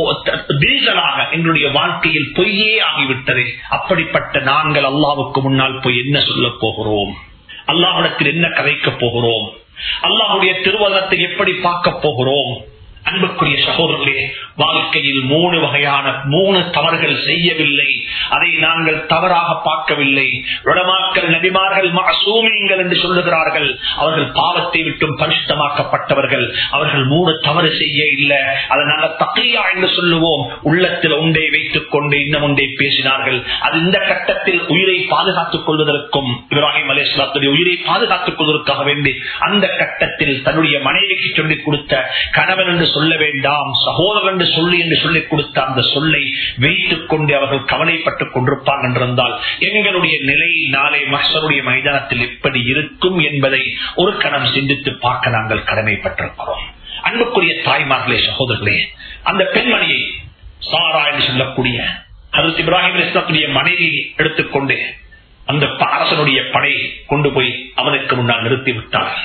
டீசலாக எங்களுடைய வாழ்க்கையில் பொய்யே ஆகிவிட்டது. அப்படிப்பட்ட நாங்கள் அல்லாஹ்வுக்கு முன்னால் போய் என்ன சொல்ல போகிறோம்? அல்லாஹ்விடத்தில் என்ன கதைக்க போகிறோம்? அல்லாஹ்வுடைய திருவதத்தை எப்படி பார்க்க போகிறோம்? அன்புக்குரிய சகோதரர்களே, வாழ்க்கையில் 3 வகையான 3 தவறுகள் செய்யவில்லை, அதை நாங்கள் தவறாக பார்க்கவில்லை. உலமாக்கள் நபிமார்கள் மஅசூமீன்கள் என்று சொல்லுகிறார்கள். அவர்கள் பாவத்தை விட்டும் பரிசுத்தமாக்கப்பட்டவர்கள். அவர்கள் 3 தவறு செய்ய இல்லை. அதை நாங்கள் தக்லியா என்று சொல்லுவோம். உள்ளத்தில் ஒன்றை வைத்துக் கொண்டு இன்னும் ஒன்றை பேசினார்கள். அது இந்த கட்டத்தில் உயிரை பாதுகாத்துக் கொள்வதற்கும், இப்ராஹிம் அலைஹிஸ்ஸலாத்துடைய உயிரை பாதுகாத்துக் கொள்வதற்காக வேண்டி அந்த கட்டத்தில் தன்னுடைய மனைவிக்கு சொல்லிக் கொடுத்த கணவன் என்று சொல்ல வேண்டாம், சகோதரன் என்று சொல்லி என்று சொல்லிக் கொடுத்த அந்த சொல்லை வைத்துக் கொண்டு அவர்கள் கவலைப்பட்டுக் கொண்டிருப்பார்கள் என்றிருந்தால் எங்களுடைய நிலை நாளை மஹ்ஷருடைய மைதானத்தில் எப்படி இருக்கும் என்பதை ஒரு கணம் சிந்தித்து பார்க்க நாங்கள் கடமைப்பட்டிருக்கிறோம். அன்புக்குரிய தாய்மார்களே, சகோதரர்களே, அந்த பெண்மணியை சாரா என்று சொல்லக்கூடிய ஹஜ்ரத் இப்ராஹிம் அலைஹிஸ்ஸலாத்துடைய மனைவியை எடுத்துக்கொண்டு அந்த அரசனுடைய படை கொண்டு போய் அவனுக்கு முன்னால் நிறுத்திவிட்டார்.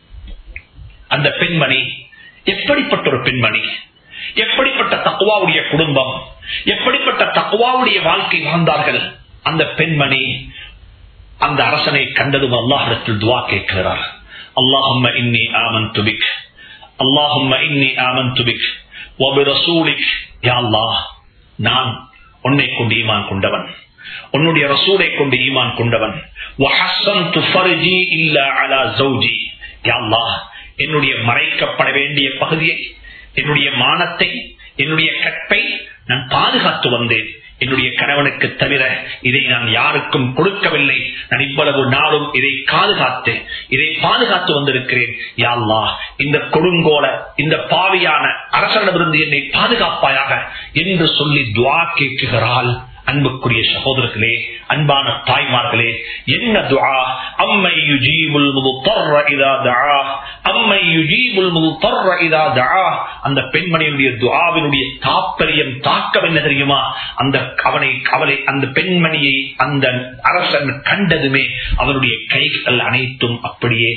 அந்த பெண்மணி எப்படிப்பட்ட ஒரு பெண்மணி, எப்படிப்பட்ட தக்வாவுடைய குடும்பம், எப்படிப்பட்ட தக்வாவுடைய வாழ்க்கை வாழ்ந்தார்கள். அந்த பெண்மணி அந்த அரசனை கண்டதும் அல்லாஹ்விடத்தில் துஆ கேட்கிறார். அல்லாஹும்ம இன்னி ஆமன்து பிக், அல்லாஹும்ம இன்னி ஆமன்து பிக் வ பிரசூலிக். யா அல்லாஹ், நான் உன்னை கொண்டு ஈமான் கொண்டவன், உன்னுடைய ரசூலை கொண்டு ஈமான் கொண்டவன். வ ஹஸன்து ஃபர்ஜி இல்லா அலா ஜௌஜி. யா அல்லாஹ், என்னுடைய மறைக்கப்பட வேண்டிய பகுதியை, என்னுடைய மானத்தை, என்னுடைய கற்பை நான் பாதுகாத்து வந்தேன். என்னுடைய கணவனுக்கு தவிர இதை நான் யாருக்கும் கொடுக்கவில்லை. நான் இவ்வளவு நாளும் இதை பாதுகாத்து வந்திருக்கிறேன். யா அல்லாஹ், இந்த கொடுங்கோல, இந்த பாவியான அரசனிடமிருந்து என்னை பாதுகாப்பாயாக என்று சொல்லி துஆ கேட்கிறாள். அன்புக்குரிய சகோதரர்களே, அன்பான தாய்மார்களே, என்ன துஆ! அம்மை யுஜீபுல் முضطر اذا دعاه, அம்மை யுஜீபுல் முضطر اذا دعاه. அந்த பெண்மணியுடைய துஆவினுடைய தாக்கம் என்ன தெரியுமா? அந்த பெண்மணியை அந்த அரசன் கண்டதுமே அவருடைய கைகள் அனைத்தும் அப்படியே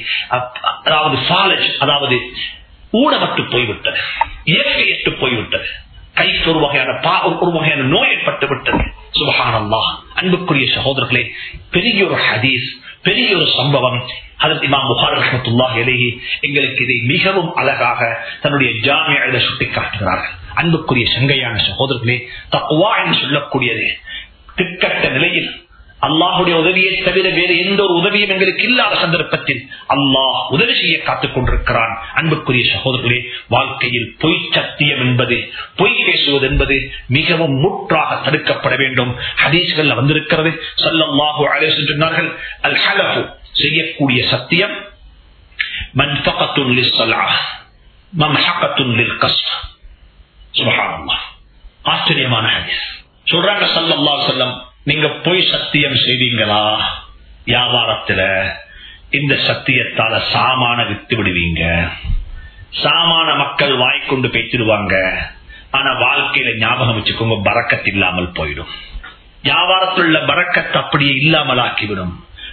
அதாவது ஊனமற்று போய்விட்டது, இயற்கையற்று போய்விட்டது. கைக்கு ஒரு வகையான நோய் ஏற்பட்டு விட்டது. சுப்ஹானல்லாஹ். அன்புக்குரிய சகோதரர்களே, பெரிய ஒரு ஹதீஸ், பெரிய ஒரு சம்பவம். ஹஜ்ரத் இமாம் புகாரி ரஹ்மத்துல்லாஹி அலைஹி எங்களுக்கு இதை மிகவும் அழகாக தன்னுடைய ஜாமிஅல சுட்டிக்காட்டுகிறார்கள். அன்புக்குரிய சங்கையான சகோதரர்களே, தக்வா என்று சொல்லக்கூடியது திக்கட்ட நிலையில் அல்லாஹுடைய உதவியை தவிர வேறு எந்த ஒரு உதவியும் எங்களுக்கு இல்லாத சந்தர்ப்பத்தில் அல்லாஹ் உதவி செய்ய காத்துக் கொண்டிருக்கிறான். அன்புக்குரிய சகோதரர்களே, வாழ்க்கையில் பொய் சத்தியம் என்பது, பொய் பேசுவது என்பது மிகவும் முற்றாக தடுக்கப்பட வேண்டும். ஹதீஸ்கள் வந்திருக்கிறது. ஸல்லல்லாஹு அலைஹி வஸல்லம் சொன்னார்கள், அல் ஹலஃபு, செய்யக்கூடிய சத்தியம், மன்ஃபகத்துன் லிஸ்ஸலாஹ் மம்ஹகத்துன் லில்கஸ்ப். சுப்ஹானல்லாஹ். ஆச்சரியமான ஹதீஸ். சொல்றாங்க ஸல்லல்லாஹு அலைஹி வஸல்லம், நீங்க போய் சத்தியம் செய்வீங்களா? வியாபாரத்துல, இந்த சத்தியத்தால சாமான வித்து விடுவீங்க. சாமான மக்கள் வாய்க்கொண்டு பேசிடுவாங்க. ஆனா வாழ்க்கையில ஞாபகம் வச்சுக்கோங்க, பரக்கத் இல்லாமல் போயிடும். வியாபாரத்தில் உள்ள பரக்கத் அப்படியே இல்லாமல் ஆக்கிவிடும்.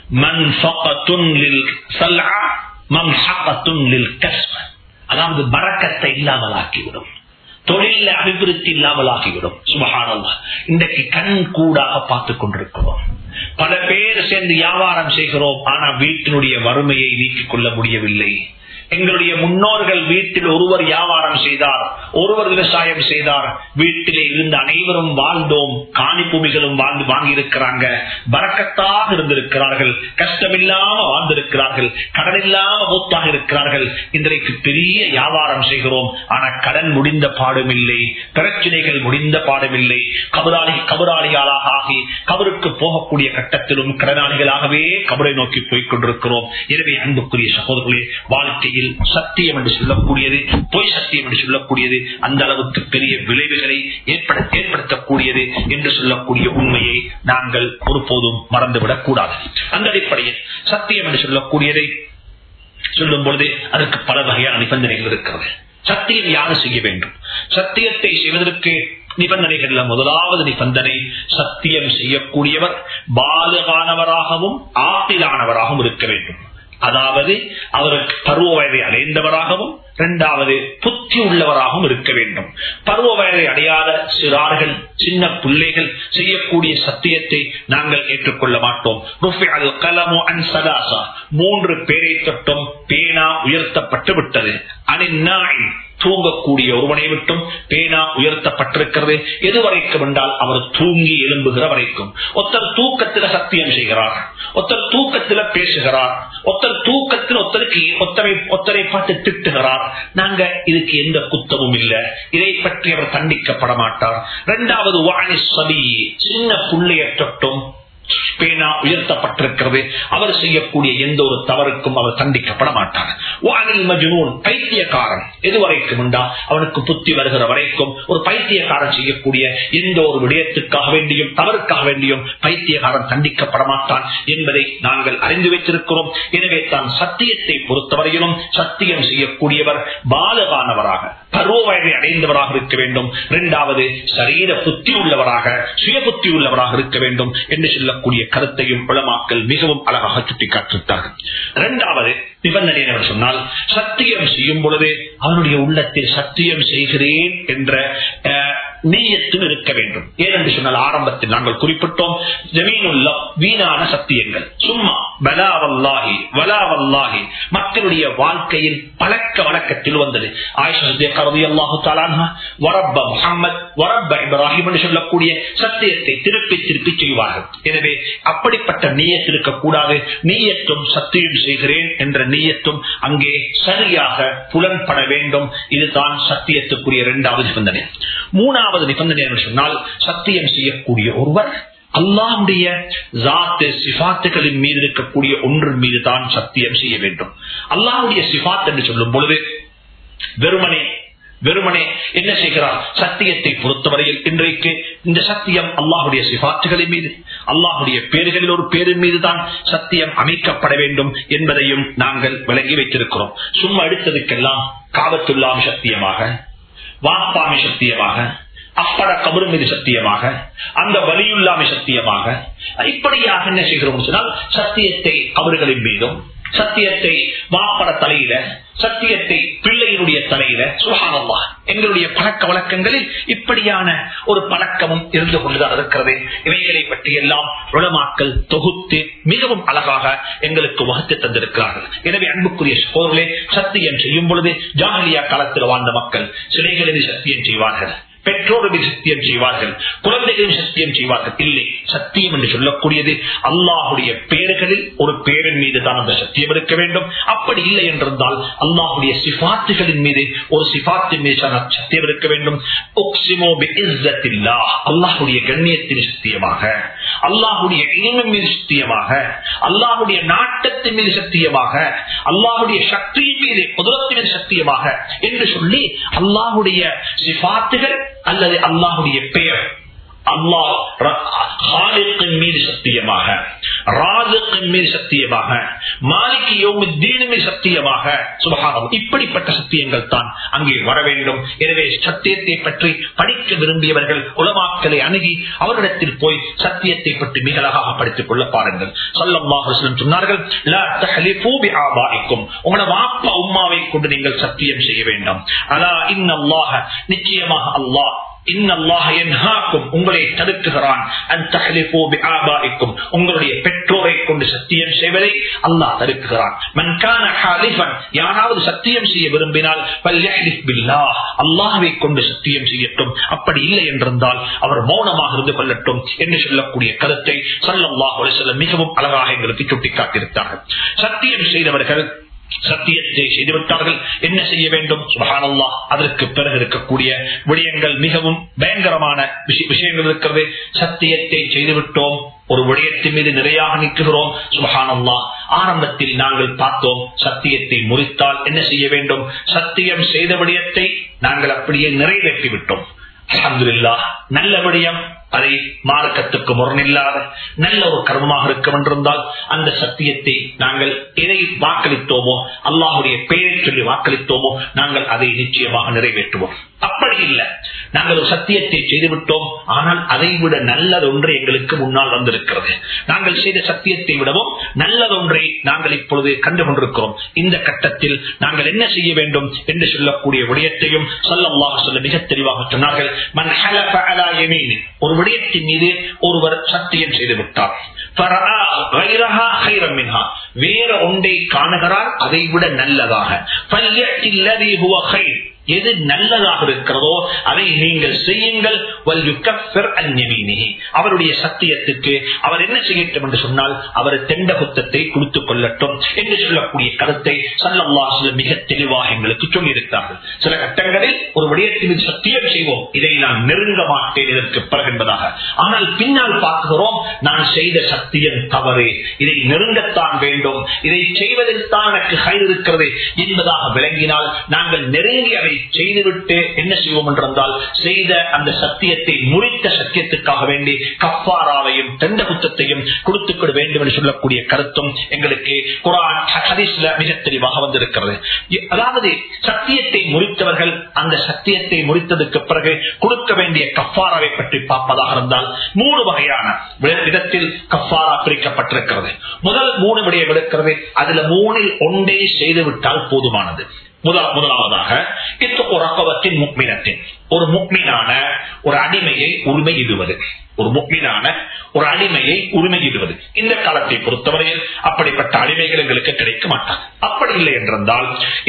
அதாவது பரக்கத்தை இல்லாமல் ஆக்கிவிடும். தொழில அபிவிருத்தி இல்லாமல் ஆகிவிடும். சுபஹானல்லாஹ். இன்றைக்கு கண் கூடாக பார்த்துக் கொண்டிருக்கிறோம். பல பேர் சேர்ந்து வியாபாரம் செய்கிறோம். ஆனா வீட்டினுடைய வறுமையை நீக்கிக் கொள்ள முடியவில்லை. எங்களுடைய முன்னோர்கள் வீட்டில் ஒருவர் வியாபாரம் செய்தார், ஒருவர் விவசாயம் செய்தார். வீட்டிலே இருந்த அனைவரும் வாழ்ந்தோம். காணி பூமிகளும் வாங்கி இருக்கிறாங்க. பரக்கத்தாக இருந்திருக்கிறார்கள். கஷ்டமில்லாம வாழ்ந்திருக்கிறார்கள். கடன் இல்லாம மூத்தாக இருக்கிறார்கள். இன்றைக்கு பெரிய வியாபாரம் செய்கிறோம். ஆனா கடன் முடிந்த பாடும் இல்லை, பிரச்சனைகள் முடிந்த பாடும் இல்லை. கபராளிகளாக ஆகி கபருக்கு போகக்கூடிய கட்டத்திலும் கடனாளிகளாகவே கபரை நோக்கி போய்க் கொண்டிருக்கிறோம். எனவே அன்புக்குரிய சகோதரர்களே, வாழ்க்கை சத்தியம் என்று சொல்லக்கூடியது, பொய் சத்தியம் என்று சொல்லக்கூடியது அந்த அளவுக்கு பெரிய விளைவுகளை ஏற்படுத்தக்கூடியது என்று சொல்லக்கூடிய உண்மையை நாங்கள் ஒருபோதும் மறந்துவிடக் கூடாது. அந்த அடிப்படையில் சத்தியம் என்று சொல்லக்கூடியதை சொல்லும் பொழுது அதற்கு பல வகையான நிபந்தனைகள் இருக்கிறது. சத்தியம் யாரு செய்ய வேண்டும்? சத்தியத்தை செய்வதற்கு நிபந்தனைகள். முதலாவது நிபந்தனை, சத்தியம் செய்யக்கூடியவர் பாலகானவராகவும் ஆப்பிலானவராகவும் இருக்க வேண்டும். அதாவது அவருக்கு பருவ வயதை அடைந்தவராகவும், இரண்டாவது புத்தி உள்ளவராகவும் இருக்க வேண்டும். பருவ வயதை அடையாத சிறார்கள், சின்ன பிள்ளைகள் செய்யக்கூடிய சத்தியத்தை நாங்கள் ஏற்றுக்கொள்ள மாட்டோம். 3 பேரை தொட்டும் பேனா உயர்த்தப்பட்டு விட்டது. தூங்கக்கூடிய ஒருவனை விட்டும் பேனா உயர்த்தப்பட்டிருக்கிறது. எதுவரைக்கும் என்றால் அவர் தூங்கி எழும்புகிற வரைக்கும். ஒருத்தர் தூக்கத்தில் சத்தியம் செய்கிறார், ஒருத்தர் தூக்கத்தில் பேசுகிறார், ஒருத்தர் தூக்கத்தில் ஒருத்தரை பார்த்து திட்டுகிறார். நாங்க இதுக்கு எந்த குத்தமும் இல்லை. இதை பற்றி அவர் தண்டிக்கப்பட மாட்டார். இரண்டாவது, சின்ன புள்ளையை தொட்டும் பேனா உயர்த்தப்பட்டிருக்கிறது. அவர் செய்யக்கூடிய எந்த ஒரு தவறுக்கும் அவர் தண்டிக்கப்பட மாட்டார். பைத்தியக்காரன் எதுவரைக்கும் என்றால் அவனுக்கு புத்தி வருகிற வரைக்கும். ஒரு பைத்தியக்காரன் செய்யக்கூடிய எந்த ஒரு விடயத்துக்காக வேண்டியும் தவறுக்காக வேண்டியும் பைத்தியக்காரன் தண்டிக்கப்பட மாட்டான் என்பதை நாங்கள் அறிந்து வைத்திருக்கிறோம். எனவே தான் சத்தியத்தை பொறுத்தவரையிலும் சத்தியம் செய்யக்கூடியவர் பாலகானவராக, பருவ வயதை அடைந்தவராக இருக்க வேண்டும். இரண்டாவது, சரீர புத்தி உள்ளவராக, சுய புத்தி உள்ளவராக இருக்க வேண்டும் என்று சொல்லக்கூடிய கருத்தையும் உலமாக்கள் மிகவும் அழகாக சுட்டிக்காட்டுகிறார்கள். இரண்டாவது நிபந்தனை என்று சொன்னால், சத்தியம் செய்யும் பொழுது அவனுடைய உள்ளத்தில் சத்தியம் செய்கிறேன் என்ற நீயத்தும் இருக்க வேண்டும். ஏனென்று சொன்னால், ஆரம்பத்தில் நாங்கள் குறிப்பிட்டோம், ஜமீனுல்லா வீணான சத்தியங்கள், சும்மா பலாவல்லாஹி வலாவல்லாஹி மக்களுடைய வாழ்க்கையில் பழக்க வழக்கத்தில் வந்தது. ஆயிஷா சித்திகா ரலியல்லாஹு தஆலா அன்ஹா வரப்ப முஹம்மத் வரப்ப இப்ராஹிம் என்று சொல்லக்கூடிய சத்தியத்தை திருப்பி திருப்பி செய்வார்கள். எனவே அப்படிப்பட்ட நீயத் இருக்கக்கூடாது. நீயத்தும் சத்தியம் செய்கிறேன் என்ற நீயத்தும் அங்கே சரியாக புலன்பட வேண்டும். இதுதான் சத்தியத்துக்குரிய இரண்டாவது நிபந்தனை. மூணாவது நிபந்தனை என்று சொன்னால், சத்தியம் செய்யக்கூடிய ஒருவர் அல்லாஹ்வுடைய ஸாத் சிஃபாத்துகளின் மீது இருக்கக்கூடிய ஒன்றின் மீது தான் சத்தியம் செய்ய வேண்டும். அல்லாஹ்வுடைய சிஃபாத் என்று சொல்லும் பொழுது வெறுமனே என்ன செய்கிறார்? சத்தியத்தை பொறுத்தவரையில் இன்றைக்கு இந்த சத்தியம் அல்லாஹ்வுடைய சிஃபாத்துகளின் மீது, அல்லாஹ்வுடைய பேர்களில் ஒரு பேரின் மீதுதான் சத்தியம் அமைக்கப்பட வேண்டும் என்பதையும் நாங்கள் விளங்கி வைத்திருக்கிறோம். சும்மா எடுத்ததுக்கெல்லாம் காபத்துல்லாஹ் சத்தியமாக, வாப்பாமி சத்தியமாக, அப்பட கபரு மீது சத்தியமாக, அந்த வலியுல்லாமி சத்தியமாக, இப்படியாக என்ன செய்கிறோம் சொன்னால், சத்தியத்தை அவர்களின் மீதும், சத்தியத்தை வாப்பட தலையில, சத்தியத்தை பிள்ளையினுடைய தலையில, சுப்ஹானல்லாஹ், எங்களுடைய பழக்க வழக்கங்களில் இப்படியான ஒரு பழக்கமும் இருந்து கொண்டுதான் இருக்கிறது. இவைகளை பற்றி எல்லாம் உலமாக்கள் தொகுத்து மிகவும் அழகாக எங்களுக்கு வகுத்து தந்திருக்கிறார்கள். எனவே அன்புக்குரிய சகோதரர்களே, சத்தியம் செய்யும் பொழுது ஜாஹிலியா காலத்தில் வாழ்ந்த மக்கள் சிலைகளில் சத்தியம் செய்வார்கள், பெற்றோர்கள் சத்தியம் செய்வார்கள், குழந்தைகளும் சத்தியம் செய்வார்கள். இல்லை, சத்தியம் என்று சொல்லக்கூடியது அல்லாஹுடைய பேர்களில் ஒரு பேரின் மீது தான் அந்த சத்தியம் இருக்க வேண்டும். அப்படி இல்லை என்றிருந்தால் அல்லாஹுடைய சிஃபாத்துகளின் மீது ஒரு சிஃபாத்தின் மீது சத்தியம் இருக்க வேண்டும். அல்லாஹுடைய கண்ணியத்தின் சத்தியமாக, அல்லாஹுடைய இல்மின் மீது சத்தியமாக, அல்லாஹுடைய நாட்டத்தின் மீது சத்தியமாக, அல்லாஹுடைய சக்தியின் மீது, குதிரத்தின் மீது சத்தியமாக என்று சொல்லி அல்லாஹுடைய சிஃபாத்துகள் அல்லது அல்லாஹுடைய பெயர் அல்லாஹ் ஹாலிக்கின் மீது சத்தியமாக, ராஸிக்கின் மீது சத்தியமாக, மாலிக் யௌமித்தீன் மீது சத்தியமாக, சுப்ஹானல்லாஹ், இப்படிப்பட்ட சத்தியங்கள் தான் அங்கே வர வேண்டும். எனவே சத்தியத்தை பற்றி படிக்க விரும்பியவர்கள் உலமாக்களை அணுகி அவரிடத்தில் போய் சத்தியத்தை பற்றி மிக அழகாக படித்துக் கொள்ள பாருங்கள். ஸல்லல்லாஹு அலைஹி வஸல்லம் சொன்னார்கள், லா தஹ்லிஃபு பிஆபாஇக்கும், உங்களோட வாப்பா உம்மாவை கொண்டு நீங்கள் சத்தியம் செய்ய வேண்டாம். அலா இன்னல்லாஹ, நிச்சயமாக அல்லாஹ், இன்னல்லாஹ யன்ஹாக்கும், உங்களை தடுக்குகிறான், அன் தஹ்லிஃபு பிஆபாஇக்கும், உங்களுடைய பெற்றோரை கொண்டு சத்தியம் செய்வதை அல்லாஹ் தடுக்குகிறான். மன் கான ஹாலிஃபன், யாராவது சத்தியம் செய்ய விரும்பினால் ஃபல்யஹ்லிஃப் பில்லாஹ், அல்லாஹ்வை கொண்டு சத்தியம் செய்யட்டும். அப்படி இல்லை என்றிருந்தால் அவர் மௌனமாக இருந்து கொள்ளட்டும் என்று சொல்லக்கூடிய கருத்தை ஸல்லல்லாஹு அலைஹி வஸல்லம் மிகவும் அழகாக எங்களுக்கு சுட்டிக்காட்டியிருக்கிறார்கள். சத்தியம் செய்தவர்கள் சத்தியத்தை செய்துவிட்டார்கள், என்ன செய்ய வேண்டும்? சுப்ஹானல்லாஹ், அதற்கு பிறகு இருக்கக்கூடிய விடயங்கள் மிகவும் பயங்கரமான விஷயங்கள் இருக்கிறது. சத்தியத்தை செய்துவிட்டோம், ஒரு விடயத்தின் மீது நிறையாக நிற்கிறோம். சுப்ஹானல்லாஹ், ஆரம்பத்தில் நாங்கள் பார்த்தோம், சத்தியத்தை முறித்தால் என்ன செய்ய வேண்டும்? சத்தியம் செய்த விடயத்தை நாங்கள் அப்படியே நிறைவேற்றி விட்டோம். அல்ஹம்துலில்லாஹ், நல்ல விடயம், அதை மார்க்கத்துக்கு முரணில்லாத நல்ல ஒரு கர்மமாக இருக்கும் என்றிருந்தால் அந்த சத்தியத்தை நாங்கள் எதை வாக்களித்தோமோ, அல்லாஹுடைய பெயரை சொல்லி வாக்களித்தோமோ, நாங்கள் அதை நிச்சயமாக நிறைவேற்றுவோம். அப்படி இல்லை, நாங்கள் ஒரு சத்தியத்தை செய்துவிட்டோம், ஆனால் அதை விட நல்லதொன்று எங்களுக்கு முன்னால் வந்திருக்கிறது. நாங்கள் செய்த சத்தியத்தை விடவும் நல்லதொன்றை நாங்கள் இப்பொழுது கண்டு கொண்டிருக்கிறோம். இந்த கட்டத்தில் நாங்கள் என்ன செய்ய வேண்டும் என்று சொல்லக்கூடிய விடயத்தையும் ஸல்லல்லாஹு அலைஹி வஸல்லம் மிக தெளிவாக சொன்னார்கள். மன் ஹலஃப அலா யமீன், ஒரு விடயத்தின் மீது ஒருவர் சத்தியம் செய்து விட்டார், வேற ஒன்றை காணுகிறார் அதை விட நல்லதாக, எது நல்லதாக இருக்கிறதோ அதை நீங்கள் செய்யுங்கள். அவருடைய சத்தியத்துக்கு அவர் என்ன செய்யட்டும் என்று சொன்னால் அவர் தெண்ட குத்தத்தை கொடுத்துக் கொள்ளட்டும் என்று சொல்லக்கூடிய கருத்தை ஸல்லல்லாஹு அலைஹி வஸல்லம் மிக தெளிவாக எங்களுக்கு சொல்லியிருக்கிறார்கள். சில கட்டங்களில் ஒரு விடயத்தின் சத்தியம் செய்வோம், இதை நான் நெருங்க மாட்டேன் இதற்கு பிறகு என்பதாக, ஆனால் பின்னால் பார்க்கிறோம் நான் செய்த சத்தியம் தவறு, இதை நெருங்கத்தான் வேண்டும், இதை செய்வதில் தான் எனக்கு ஹைர் இருக்கிறது என்பதாக விளங்கினால் நாங்கள் நெருங்கி அதை செய்துவிட்டு என்ன செய்வோம் என்றால் செய்த அந்த சத்தியத்தை முறித்த சத்தியத்துக்காக வேண்டி கஃபாராவையும் தெண்ட குத்தத்தையும் கொடுத்துக்கொள்ள வேண்டும் என்று சொல்லக்கூடிய கருத்தும் எங்களுக்கு குர்ஆன் ஹதீஸ்ல மிக தெளிவாக வந்திருக்கிறது. அதாவது சத்தியத்தை முறித்தவர்கள் அந்த சத்தியத்தை முறித்ததுக்கு பிறகு கொடுக்க வேண்டிய கஃபாராவை பற்றி பார்ப்பதாக இருந்தால் 3 வகையான விதத்தில் கஃபாரா பிரிக்கப்பட்டிருக்கிறது. முதல் 3 விடயம் இருக்கிறது, அதுல 3இல் ஒன்றை செய்துவிட்டால் போதுமானது. முதலாவதாக ஒரு முக்மினான ஒரு அடிமையை உரிமையிடுவது, ஒரு முக்மினான ஒரு அடிமையை உரிமையிடுவது. இந்த காலத்தை பொறுத்தவரையில் அப்படிப்பட்ட அடிமைகள் எங்களுக்கு கிடைக்க மாட்டாங்க. அப்படி இல்லை என்றால்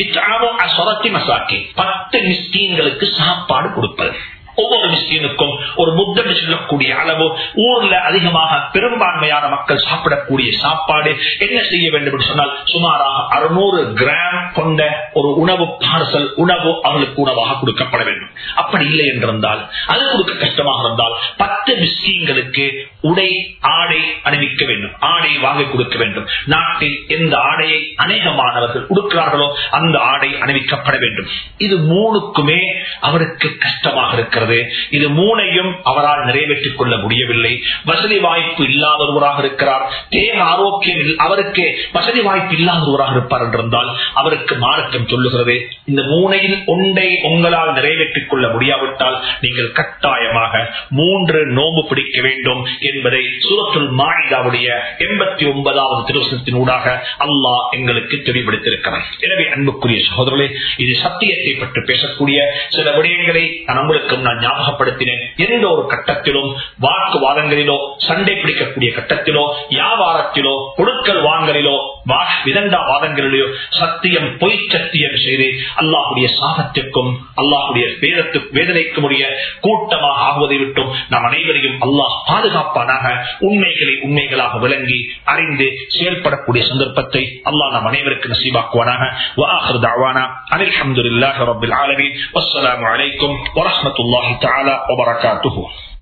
10 மிஸ்கீன்களுக்கு சாப்பாடு கொடுப்பது. ஒவ்வொரு மிஸ்கீனுக்கும் ஒரு முத்தம் சொல்லக்கூடிய அளவு ஊர்ல அதிகமாக பெரும்பான்மையான மக்கள் சாப்பிடக்கூடிய சாப்பாடு என்ன செய்ய வேண்டும் என்று சொன்னால் சுமாராக 600 கிராம் கொண்ட ஒரு உணவு பார்சல் உணவு அவர்களுக்கு உணவாக கொடுக்கப்பட வேண்டும். அப்படி இல்லை என்றிருந்தால் அது கொடுக்க கஷ்டமாக இருந்தால் 10 மிஸ்கீன்களுக்கு உடை ஆடை அணிவிக்க வேண்டும், ஆடை வாங்கி கொடுக்க வேண்டும். நாட்டில் எந்த ஆடையை அநேகமானவர்கள் கொடுக்கிறார்களோ அந்த ஆடை அணிவிக்கப்பட வேண்டும். இது 3க்குமே அவருக்கு கஷ்டமாக இருக்கிறது. இது 3ஐயும் அவரால் நிறைவேற்றிக் கொள்ள முடியவில்லை. வசதி வாய்ப்பு இல்லாத ஒருவராக இருக்கிறார், தேக ஆரோக்கியம் அவருக்கு வசதி வாய்ப்பு இல்லாத ஒருவராக இருப்பார் என்றிருந்தால் அவருக்கு மார்க்கம் சொல்லுகிறது, இந்த 3இல் ஒன்றை உங்களால் நிறைவேற்றிக் கொள்ள முடியாவிட்டால் நீங்கள் கட்டாயமாக 3 நோன்பு பிடிக்க வேண்டும் என்பதை சூரத்துல் மாஇதாவுடைய 89வது திருவசனத்தின் ஊடாக அல்லாஹ் எங்களுக்கு தெளிவுபடுத்தியிருக்கிறார். எனவே அன்புக்குரிய சகோதரர்களே, இது சத்தியத்தை பற்றி பேசக்கூடிய சில விடயங்களை நான் உங்களுக்கு ஞாபகப்படுத்தினேன். எந்த ஒரு கட்டத்திலும் வாக்குவாதங்களிலோ சண்டை பிடிக்கக்கூடிய கட்டத்திலோ வியாபாரத்திலோ கொடுக்கல் வாங்கலிலோ விதண்டாவாதங்களிலோ சத்தியம் பொய் சத்தியம் செய்து அல்லாஹுடைய சாபத்திற்கும் அல்லாஹுடைய வேதனைக்கும் உரிய கூட்டமாக ஆகுவதை விட்டும் நாம் அனைவரையும் அல்லாஹ் பாதுகாப்பானாக. உண்மைகளை உண்மைகளாக விளங்கி அறிந்து செயல்படக்கூடிய சந்தர்ப்பத்தை அல்லாஹ் நாம் அனைவருக்கு நசீபாக்குவானாக. வஆகிரு தஅவானா அல்ஹம்துலில்லாஹி ரப்பில் ஆலமீன். வஸ்ஸலாமு அலைக்கும் வரஹ்மத்துல்லாஹி தஆலா வபரகாத்துஹு.